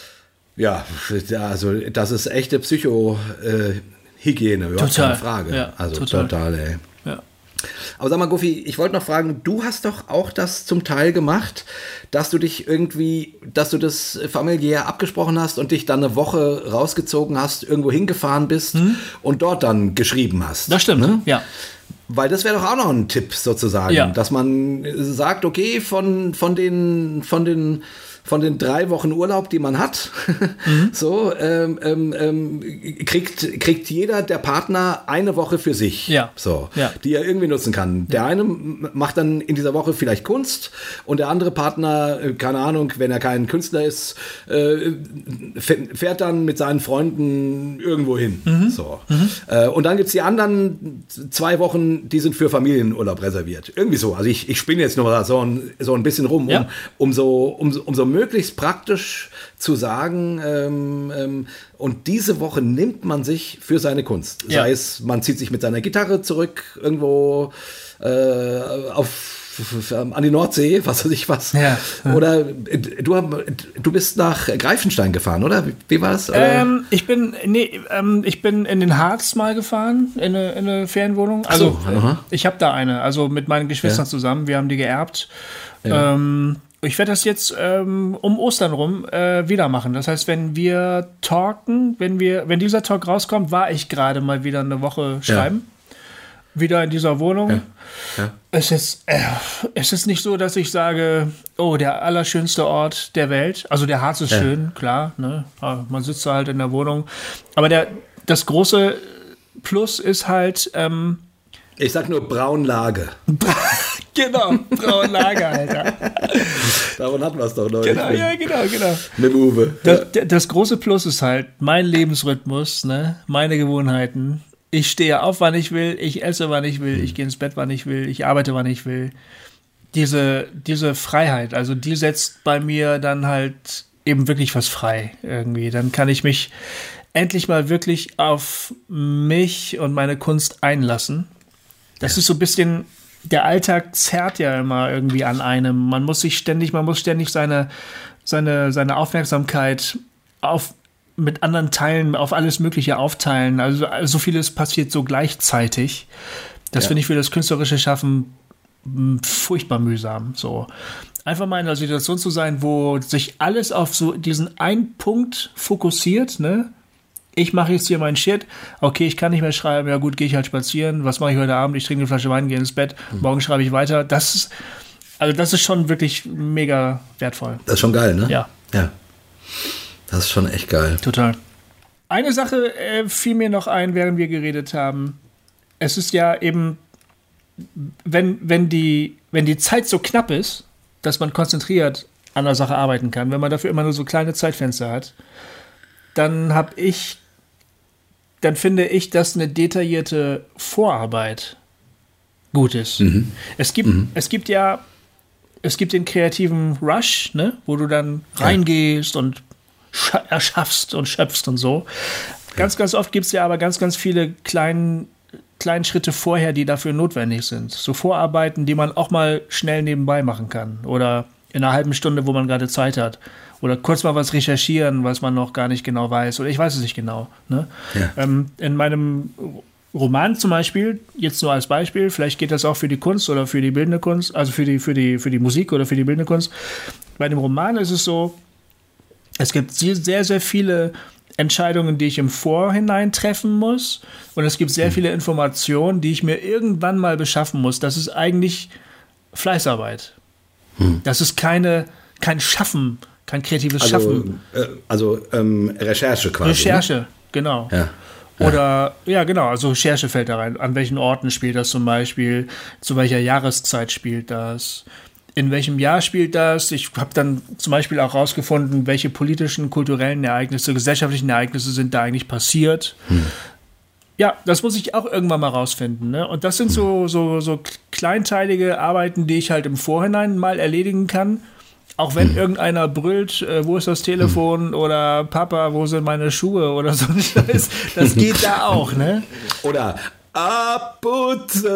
ja, also das ist echte Psycho- äh, Hygiene, überhaupt Total. keine Frage. Ja, also total. total, ey. Ja. Aber sag mal, Guffi, ich wollte noch fragen, du hast doch auch das zum Teil gemacht, dass du dich irgendwie, dass du das familiär abgesprochen hast und dich dann eine Woche rausgezogen hast, irgendwo hingefahren bist hm? und dort dann geschrieben hast. Das stimmt, ne? Ja. Weil das wäre doch auch noch ein Tipp sozusagen, Ja. dass man sagt, okay, von, von den, von den von den drei Wochen Urlaub, die man hat, mhm. so ähm, ähm, kriegt, kriegt jeder der Partner eine Woche für sich, ja. so, ja. die er irgendwie nutzen kann. Der eine macht dann in dieser Woche vielleicht Kunst und der andere Partner, keine Ahnung, wenn er kein Künstler ist, äh, fährt dann mit seinen Freunden irgendwo hin. Mhm. So. Mhm. Äh, und dann gibt's die anderen zwei Wochen, die sind für Familienurlaub reserviert. Irgendwie so. Also ich, ich spinne jetzt nur so ein, so ein bisschen rum, um, ja. um so, um, um so möglichst praktisch zu sagen, ähm, ähm, und diese Woche nimmt man sich für seine Kunst. Ja. Sei es, man zieht sich mit seiner Gitarre zurück irgendwo äh, auf an die Nordsee, was weiß ich was. Ja. Oder du, du bist nach Greifenstein gefahren, oder? Wie war das? Ähm, ich bin, nee, ähm, ich bin in den Harz mal gefahren, in eine, in eine Ferienwohnung. Also so, ich habe da eine, also mit meinen Geschwistern ja. zusammen. Wir haben die geerbt. Ja. Ähm, ich werde das jetzt ähm, um Ostern rum äh, wieder machen. Das heißt, wenn wir talken, wenn wir, wenn dieser Talk rauskommt, war ich gerade mal wieder eine Woche schreiben. Ja. Wieder in dieser Wohnung. Ja. Ja. Es ist, äh, es ist nicht so, dass ich sage, oh, der allerschönste Ort der Welt. Also der Harz ist ja. schön, klar. Ne? Man sitzt da halt in der Wohnung. Aber der, das große Plus ist halt, ähm, ich sag nur Braunlage. Genau, Braunlage, Alter. Davon hatten wir es doch noch. Genau, ja, genau, genau. Mit Uwe. Das, das große Plus ist halt mein Lebensrhythmus, ne? Meine Gewohnheiten. Ich stehe auf, wann ich will, ich esse, wann ich will, ich gehe ins Bett, wann ich will, ich arbeite, wann ich will. Diese, diese Freiheit, also die setzt bei mir dann halt eben wirklich was frei irgendwie. Dann kann ich mich endlich mal wirklich auf mich und meine Kunst einlassen. Das ja. ist so ein bisschen, der Alltag zerrt ja immer irgendwie an einem. Man muss sich ständig, man muss ständig seine, seine, seine Aufmerksamkeit auf mit anderen Teilen auf alles Mögliche aufteilen. Also so vieles passiert so gleichzeitig. Das ja. finde ich für das künstlerische Schaffen furchtbar mühsam. So einfach mal in einer Situation zu sein, wo sich alles auf so diesen einen Punkt fokussiert, ne? Ich mache jetzt hier meinen Shit. Okay, ich kann nicht mehr schreiben. Ja gut, gehe ich halt spazieren. Was mache ich heute Abend? Ich trinke eine Flasche Wein, gehe ins Bett. Mhm. Morgen schreibe ich weiter. Das ist, also das ist schon wirklich mega wertvoll. Das ist schon geil, ne? Ja. Ja. Das ist schon echt geil. Total. Eine Sache äh, fiel mir noch ein, während wir geredet haben. Es ist ja eben, wenn, wenn, die, wenn die Zeit so knapp ist, dass man konzentriert an der Sache arbeiten kann, wenn man dafür immer nur so kleine Zeitfenster hat, dann habe ich, dann finde ich, dass eine detaillierte Vorarbeit gut ist. Mhm. Es gibt, mhm. es gibt ja, es gibt den kreativen Rush, ne, wo du dann reingehst ja. und erschaffst und schöpfst und so. Ganz, ganz oft gibt es ja aber ganz, ganz viele kleinen, kleinen Schritte vorher, die dafür notwendig sind. So Vorarbeiten, die man auch mal schnell nebenbei machen kann. Oder in einer halben Stunde, wo man gerade Zeit hat. Oder kurz mal was recherchieren, was man noch gar nicht genau weiß. Oder ich weiß es nicht genau. Ne? Ja. Ähm, in meinem Roman zum Beispiel, jetzt nur als Beispiel, vielleicht geht das auch für die Kunst oder für die bildende Kunst, also für die, für die, für die Musik oder für die bildende Kunst. Bei dem Roman ist es so, es gibt sehr, sehr viele Entscheidungen, die ich im Vorhinein treffen muss. Und es gibt sehr viele Informationen, die ich mir irgendwann mal beschaffen muss. Das ist eigentlich Fleißarbeit. Hm. Das ist keine, kein Schaffen, kein kreatives also, Schaffen. Äh, also ähm, Recherche quasi. Recherche, ne? genau. Ja. Oder, ja. ja genau, also Recherche fällt da rein. An welchen Orten spielt das zum Beispiel? Zu welcher Jahreszeit spielt das? In welchem Jahr spielt das? Ich habe dann zum Beispiel auch rausgefunden, welche politischen, kulturellen Ereignisse, gesellschaftlichen Ereignisse sind da eigentlich passiert. Hm. Ja, das muss ich auch irgendwann mal rausfinden. Ne? Und das sind hm. so, so, so kleinteilige Arbeiten, die ich halt im Vorhinein mal erledigen kann. Auch wenn hm. irgendeiner brüllt, äh, wo ist das Telefon hm. oder Papa, wo sind meine Schuhe oder so ein Scheiß. Das geht da auch, ne? Oder Abputze.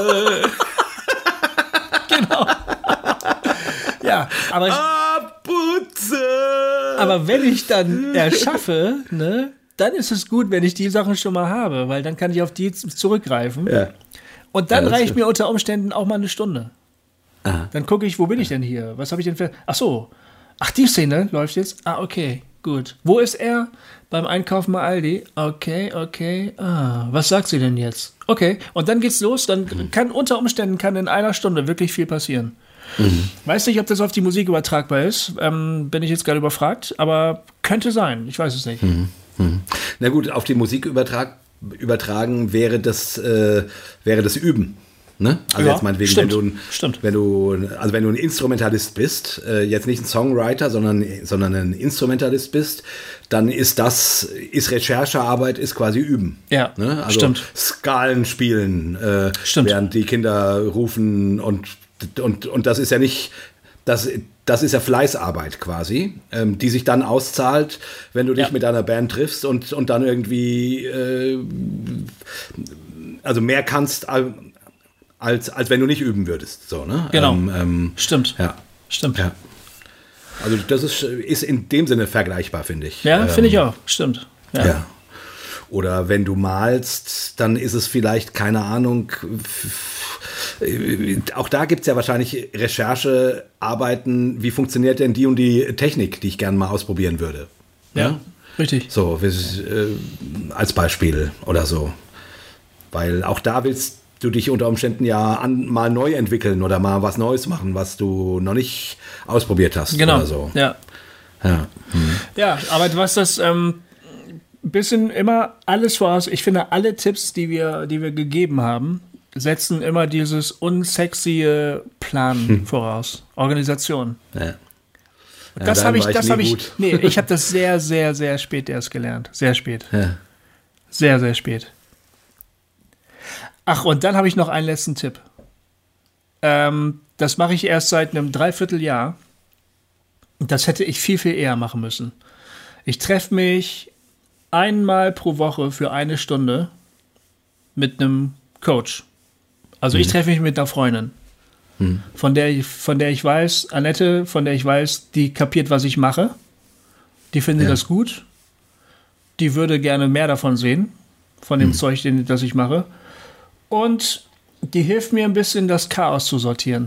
Genau. Ja, aber, Abputze. aber wenn ich dann erschaffe, ne, dann ist es gut, wenn ich die Sachen schon mal habe, weil dann kann ich auf die zurückgreifen. Ja. Und dann ja, reicht stimmt. mir unter Umständen auch mal eine Stunde. Aha. Dann gucke ich, wo bin ich denn hier? Was habe ich denn für... Ach so. Ach, die Szene läuft jetzt? Ah, okay, gut. Wo ist er? Beim Einkaufen bei Aldi. Okay, okay. Ah, was sagt sie denn jetzt? Okay, und dann geht's los. Dann mhm. kann unter Umständen kann in einer Stunde wirklich viel passieren. Mhm. Weiß nicht, ob das auf die Musik übertragbar ist. Ähm, bin ich jetzt gerade überfragt, aber könnte sein. Ich weiß es nicht. Mhm. Mhm. Na gut, auf die Musik übertrag, übertragen wäre das, äh, wäre das Üben. Ne? Also ja, jetzt meinetwegen, stimmt, wenn du, stimmt. wenn du, also wenn du ein Instrumentalist bist, äh, jetzt nicht ein Songwriter, sondern, sondern ein Instrumentalist bist, dann ist das, ist Recherchearbeit, ist quasi Üben. Ja, ne? Also stimmt. Skalen spielen, äh, während die Kinder rufen und, und, und das ist ja nicht, das, das ist ja Fleißarbeit quasi, ähm, die sich dann auszahlt, wenn du dich ja. mit deiner Band triffst und, und dann irgendwie, äh, also mehr kannst, Als, als wenn du nicht üben würdest. So, ne? Genau. Ähm, ähm, Stimmt. Ja. Stimmt. Ja. Also das ist, ist in dem Sinne vergleichbar, finde ich. Ja, ähm, finde ich auch. Stimmt. Ja. ja. Oder wenn du malst, dann ist es vielleicht, keine Ahnung, auch da gibt es ja wahrscheinlich Recherchearbeiten, wie funktioniert denn die und die Technik, die ich gerne mal ausprobieren würde. Ja, ja? Richtig. So, wie, äh, als Beispiel oder so. Weil auch da willst du dich unter Umständen ja an, mal neu entwickeln oder mal was Neues machen, was du noch nicht ausprobiert hast. Genau. Oder so. Ja. Ja. Hm. Ja, aber du hast das ähm, bisschen immer alles voraus. Ich finde, alle Tipps, die wir, die wir gegeben haben, setzen immer dieses unsexy Plan hm. voraus. Organisation. Ja. Das ja, habe ich, ich das habe ich, gut. nee, ich habe das sehr, sehr, sehr spät erst gelernt. Sehr spät. Ja. Sehr, sehr spät. Ach, und dann habe ich noch einen letzten Tipp. Ähm, das mache ich erst seit einem Dreivierteljahr. Das hätte ich viel, viel eher machen müssen. Ich treffe mich einmal pro Woche für eine Stunde mit einem Coach. Also mhm. ich treffe mich mit einer Freundin, mhm. von der ich, von der ich weiß, Annette, von der ich weiß, die kapiert, was ich mache. Die findet ja. das gut. Die würde gerne mehr davon sehen, von dem mhm. Zeug, das ich mache. Und die hilft mir ein bisschen, das Chaos zu sortieren.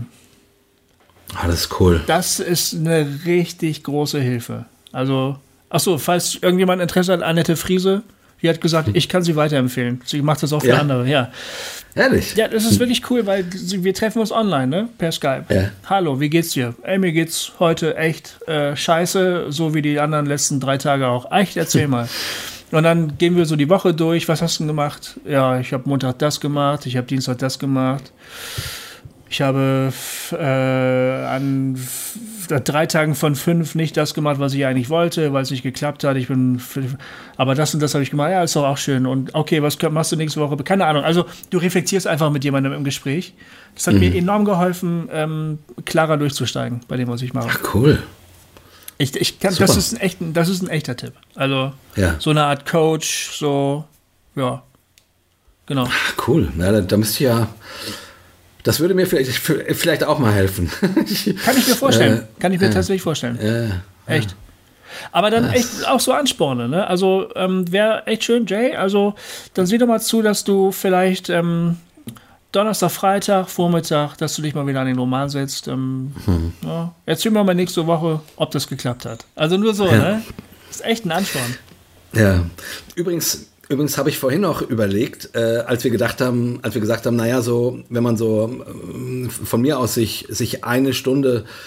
Alles cool. Das ist eine richtig große Hilfe. Also, achso, falls irgendjemand Interesse hat, Annette Friese, die hat gesagt, ich kann sie weiterempfehlen. Sie macht das auch für ja. andere, ja. Ehrlich? Ja, das ist wirklich cool, weil wir treffen uns online, ne? Per Skype. Ja. Hallo, wie geht's dir? Ey, mir geht's heute echt äh, scheiße, so wie die anderen letzten drei Tage auch. Echt, erzähl mal. Und dann gehen wir so die Woche durch. Was hast du denn gemacht? Ja, ich habe Montag das gemacht, ich habe Dienstag das gemacht. Ich habe äh, an f- drei Tagen von fünf nicht das gemacht, was ich eigentlich wollte, weil es nicht geklappt hat. Ich bin, f- aber das und das habe ich gemacht. Ja, ist doch auch schön. Und okay, was machst du nächste Woche? Keine Ahnung. Also du reflektierst einfach mit jemandem im Gespräch. Das hat mhm. mir enorm geholfen, ähm, klarer durchzusteigen bei dem, was ich mache. Ach, cool. Ich, ich kann, das ist ein echt, das ist ein echter Tipp. Also ja. so eine Art Coach, so ja, genau. Ach, cool. Ja, da, da müsste ich ja. Das würde mir vielleicht, vielleicht auch mal helfen. Kann ich mir vorstellen. Äh, Kann ich mir äh, tatsächlich vorstellen. Äh, echt. Aber dann echt auch so Ansporne, ne? Also ähm, wäre echt schön, Jay. Also dann sieh doch mal zu, dass du vielleicht ähm, Donnerstag, Freitag, Vormittag, dass du dich mal wieder an den Roman setzt. Ähm, hm. ja. Erzähl mir mal nächste Woche, ob das geklappt hat. Also nur so, ja. ne? Das ist echt ein Ansporn. Ja. Übrigens. Übrigens habe ich vorhin noch überlegt, äh, als wir gedacht haben, als wir gesagt haben, naja, so, wenn man so äh, von mir aus sich, sich eine Stunde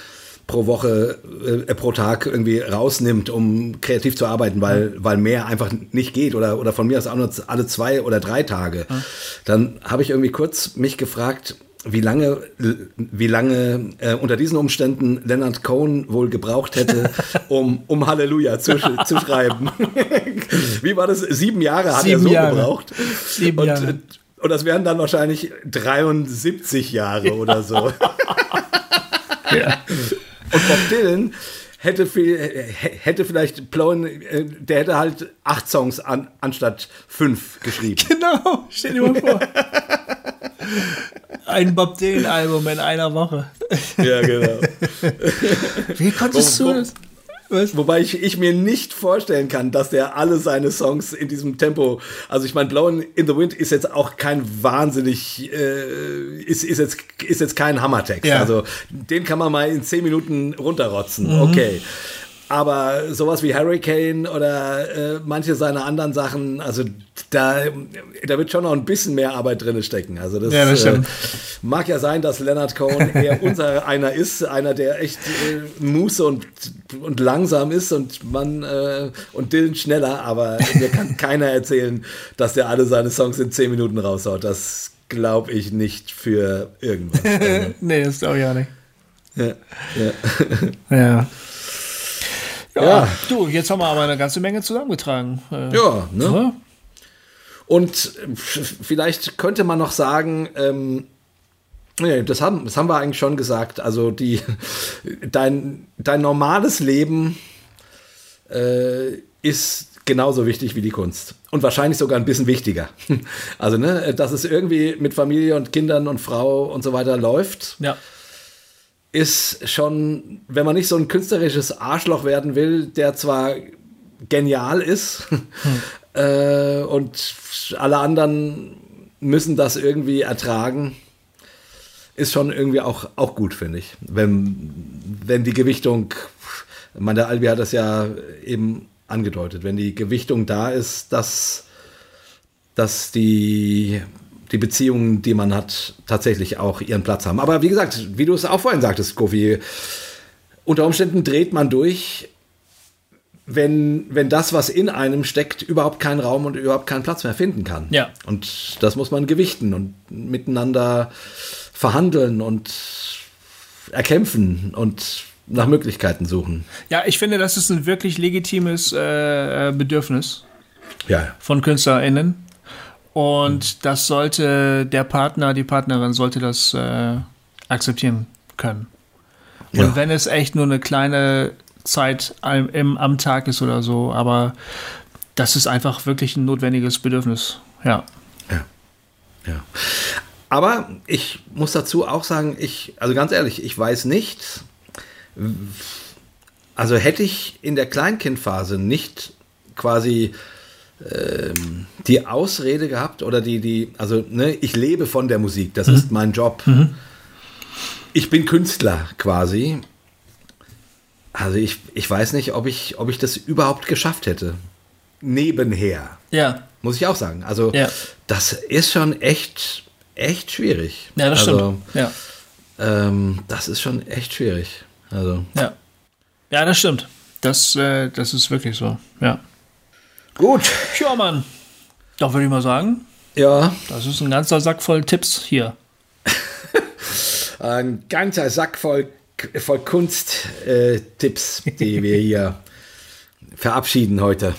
pro Woche, äh, pro Tag irgendwie rausnimmt, um kreativ zu arbeiten, weil, weil mehr einfach nicht geht oder, oder von mir aus auch nur alle zwei oder drei Tage. Ja. Dann habe ich irgendwie kurz mich gefragt, wie lange, wie lange äh, unter diesen Umständen Leonard Cohen wohl gebraucht hätte, um, um Halleluja zu, zu schreiben. Wie war das? Sieben Jahre hat Sieben er so Jahre. gebraucht. Sieben und, Jahre. Und das wären dann wahrscheinlich dreiundsiebzig Jahre oder so. Ja. Und Bob Dylan hätte, viel, hätte vielleicht Blowin, der hätte halt acht Songs an, anstatt fünf geschrieben. Genau, stell dir mal vor. Ein Bob Dylan-Album in einer Woche. Ja, genau. Wie konntest wo, du wo, das? Was? Wobei ich, ich mir nicht vorstellen kann, dass der alle seine Songs in diesem Tempo, also ich meine, Blowin' in the Wind ist jetzt auch kein wahnsinnig, äh, ist, ist, jetzt, ist jetzt kein Hammertext. Ja. Also den kann man mal in zehn Minuten runterrotzen. Mhm. Okay. Aber sowas wie Hurricane oder äh, manche seiner anderen Sachen, also da, da wird schon noch ein bisschen mehr Arbeit drin stecken. Also das, ja, das äh, mag ja sein, dass Leonard Cohen eher unser einer ist, einer, der echt äh, Muße und, und langsam ist und man äh, und Dylan schneller, aber mir kann keiner erzählen, dass der alle seine Songs in zehn Minuten raushaut. Das glaube ich nicht für irgendwas. Also. Nee, das glaube ich auch nicht. Ja, ja. ja. Ja, ja, du, jetzt haben wir aber eine ganze Menge zusammengetragen. Äh, ja, ne? Ja. Und vielleicht könnte man noch sagen, ähm, nee, das haben, das haben wir eigentlich schon gesagt, also die, dein, dein normales Leben äh, ist genauso wichtig wie die Kunst. Und wahrscheinlich sogar ein bisschen wichtiger. Also, ne, dass es irgendwie mit Familie und Kindern und Frau und so weiter läuft. Ja. Ist schon, wenn man nicht so ein künstlerisches Arschloch werden will, der zwar genial ist hm. äh, und alle anderen müssen das irgendwie ertragen, ist schon irgendwie auch, auch gut, finde ich. Wenn, wenn die Gewichtung, ich meine, der Albi hat das ja eben angedeutet, wenn die Gewichtung da ist, dass, dass die... die Beziehungen, die man hat, tatsächlich auch ihren Platz haben. Aber wie gesagt, wie du es auch vorhin sagtest, Kofi, unter Umständen dreht man durch, wenn, wenn das, was in einem steckt, überhaupt keinen Raum und überhaupt keinen Platz mehr finden kann. Ja. Und das muss man gewichten und miteinander verhandeln und erkämpfen und nach Möglichkeiten suchen. Ja, ich finde, das ist ein wirklich legitimes äh, Bedürfnis ja. von KünstlerInnen. Und das sollte der Partner, die Partnerin sollte das äh, akzeptieren können. Und ja. wenn es echt nur eine kleine Zeit am, im, am Tag ist oder so, aber das ist einfach wirklich ein notwendiges Bedürfnis. Ja. Ja. Ja. Aber ich muss dazu auch sagen, ich, also ganz ehrlich, ich weiß nicht, also hätte ich in der Kleinkindphase nicht quasi die Ausrede gehabt oder die, die, also ne, ich lebe von der Musik, das mhm. ist mein Job. Mhm. Ich bin Künstler quasi. Also ich, ich weiß nicht, ob ich, ob ich das überhaupt geschafft hätte. Nebenher. Ja. Muss ich auch sagen. Also ja. das ist schon echt, echt schwierig. Ja, das also, stimmt. Ja. Ähm, das ist schon echt schwierig. Also. Ja. Ja, das stimmt. Das, äh, das ist wirklich so. Ja. Gut. Ja, Mann. Doch, würde ich mal sagen. Ja. Das ist ein ganzer Sack voll Tipps hier. Ein ganzer Sack voll, voll Kunst-Tipps, äh, die wir hier verabschieden heute.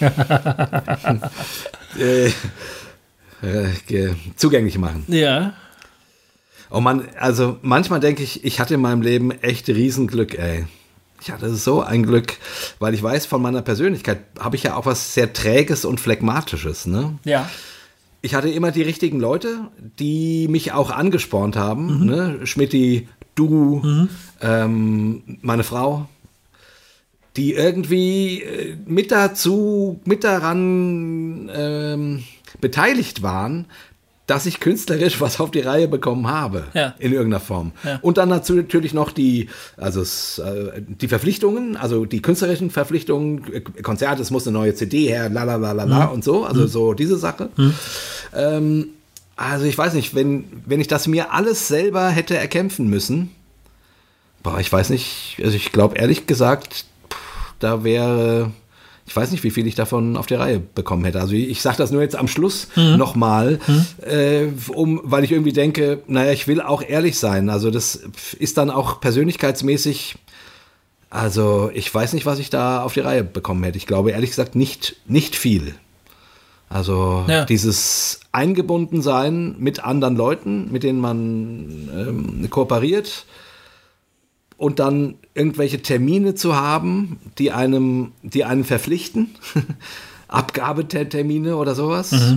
äh, äh, zugänglich machen. Ja. Oh Mann, also manchmal denke ich, ich hatte in meinem Leben echt Riesenglück, ey. Ich hatte so ein Glück, weil ich weiß, von meiner Persönlichkeit habe ich ja auch was sehr Träges und Phlegmatisches, ne? Ja. Ich hatte immer die richtigen Leute, die mich auch angespornt haben, mhm. ne? Schmidti, du, mhm. ähm, meine Frau, die irgendwie mit dazu, mit daran ähm, beteiligt waren, dass ich künstlerisch was auf die Reihe bekommen habe, ja. in irgendeiner Form. Ja. Und dann natürlich noch die, also es, äh, die Verpflichtungen, also die künstlerischen Verpflichtungen, Konzerte, es muss eine neue C D her, la la la la la mhm. und so, also mhm. so diese Sache. Mhm. Ähm, also ich weiß nicht, wenn, wenn ich das mir alles selber hätte erkämpfen müssen, boah, ich weiß nicht, also ich glaube ehrlich gesagt, pff, da wäre, ich weiß nicht, wie viel ich davon auf die Reihe bekommen hätte. Also ich, ich sage das nur jetzt am Schluss mhm. nochmal, mhm. äh, um, weil ich irgendwie denke, naja, ich will auch ehrlich sein. Also das ist dann auch persönlichkeitsmäßig, also ich weiß nicht, was ich da auf die Reihe bekommen hätte. Ich glaube ehrlich gesagt nicht, nicht viel. Also ja. dieses Eingebundensein mit anderen Leuten, mit denen man ähm, kooperiert und dann irgendwelche Termine zu haben, die einem, die einen verpflichten, Abgabetermine oder sowas, mhm.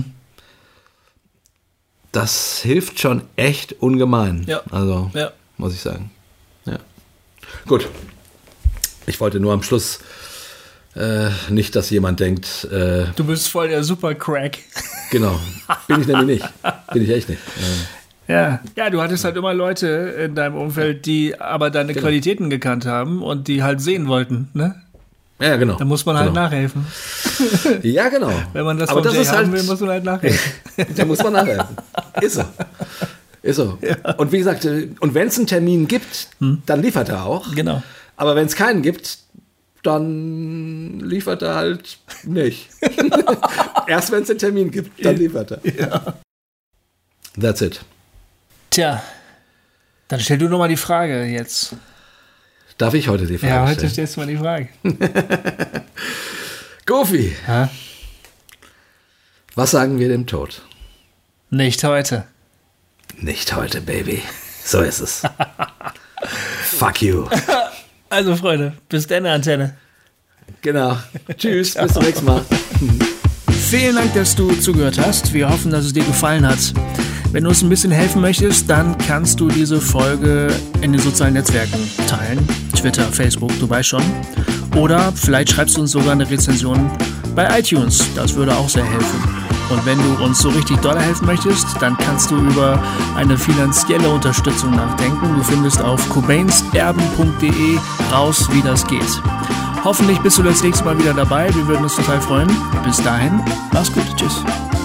das hilft schon echt ungemein. Ja. Also ja. muss ich sagen. Ja. Gut. Ich wollte nur am Schluss Äh, nicht, dass jemand denkt... Äh, du bist voll der Super-Crack. Genau. Bin ich nämlich nicht. Bin ich echt nicht. Äh, ja. ja, du hattest halt immer Leute in deinem Umfeld, die aber deine genau. Qualitäten gekannt haben und die halt sehen wollten, ne? Ja, genau. Da muss man halt genau. nachhelfen. Ja, genau. Wenn man das aber vom das Jay haben halt, will, muss man halt nachhelfen. Da muss man nachhelfen. Ist so. Ist so. Ja. Und wie gesagt, und wenn es einen Termin gibt, hm. dann liefert er auch. Genau. Aber wenn es keinen gibt, dann liefert er halt nicht. Erst wenn es einen Termin gibt, dann liefert er. Ja. That's it. Tja, dann stell du noch mal die Frage jetzt. Darf ich heute die Frage stellen? Ja, heute stellen? stellst du mal die Frage. Goofy, ha? Was sagen wir dem Tod? Nicht heute. Nicht heute, Baby. So ist es. Fuck you. Also, Freunde, bis dann, Antenne. Genau. Tschüss, bis zum nächsten Mal. Vielen Dank, dass du zugehört hast. Wir hoffen, dass es dir gefallen hat. Wenn du uns ein bisschen helfen möchtest, dann kannst du diese Folge in den sozialen Netzwerken teilen. Twitter, Facebook, du weißt schon. Oder vielleicht schreibst du uns sogar eine Rezension bei iTunes. Das würde auch sehr helfen. Und wenn du uns so richtig doll helfen möchtest, dann kannst du über eine finanzielle Unterstützung nachdenken. Du findest auf cobainerben punkt de raus, wie das geht. Hoffentlich bist du das nächste Mal wieder dabei. Wir würden uns total freuen. Bis dahin, mach's gut. Tschüss.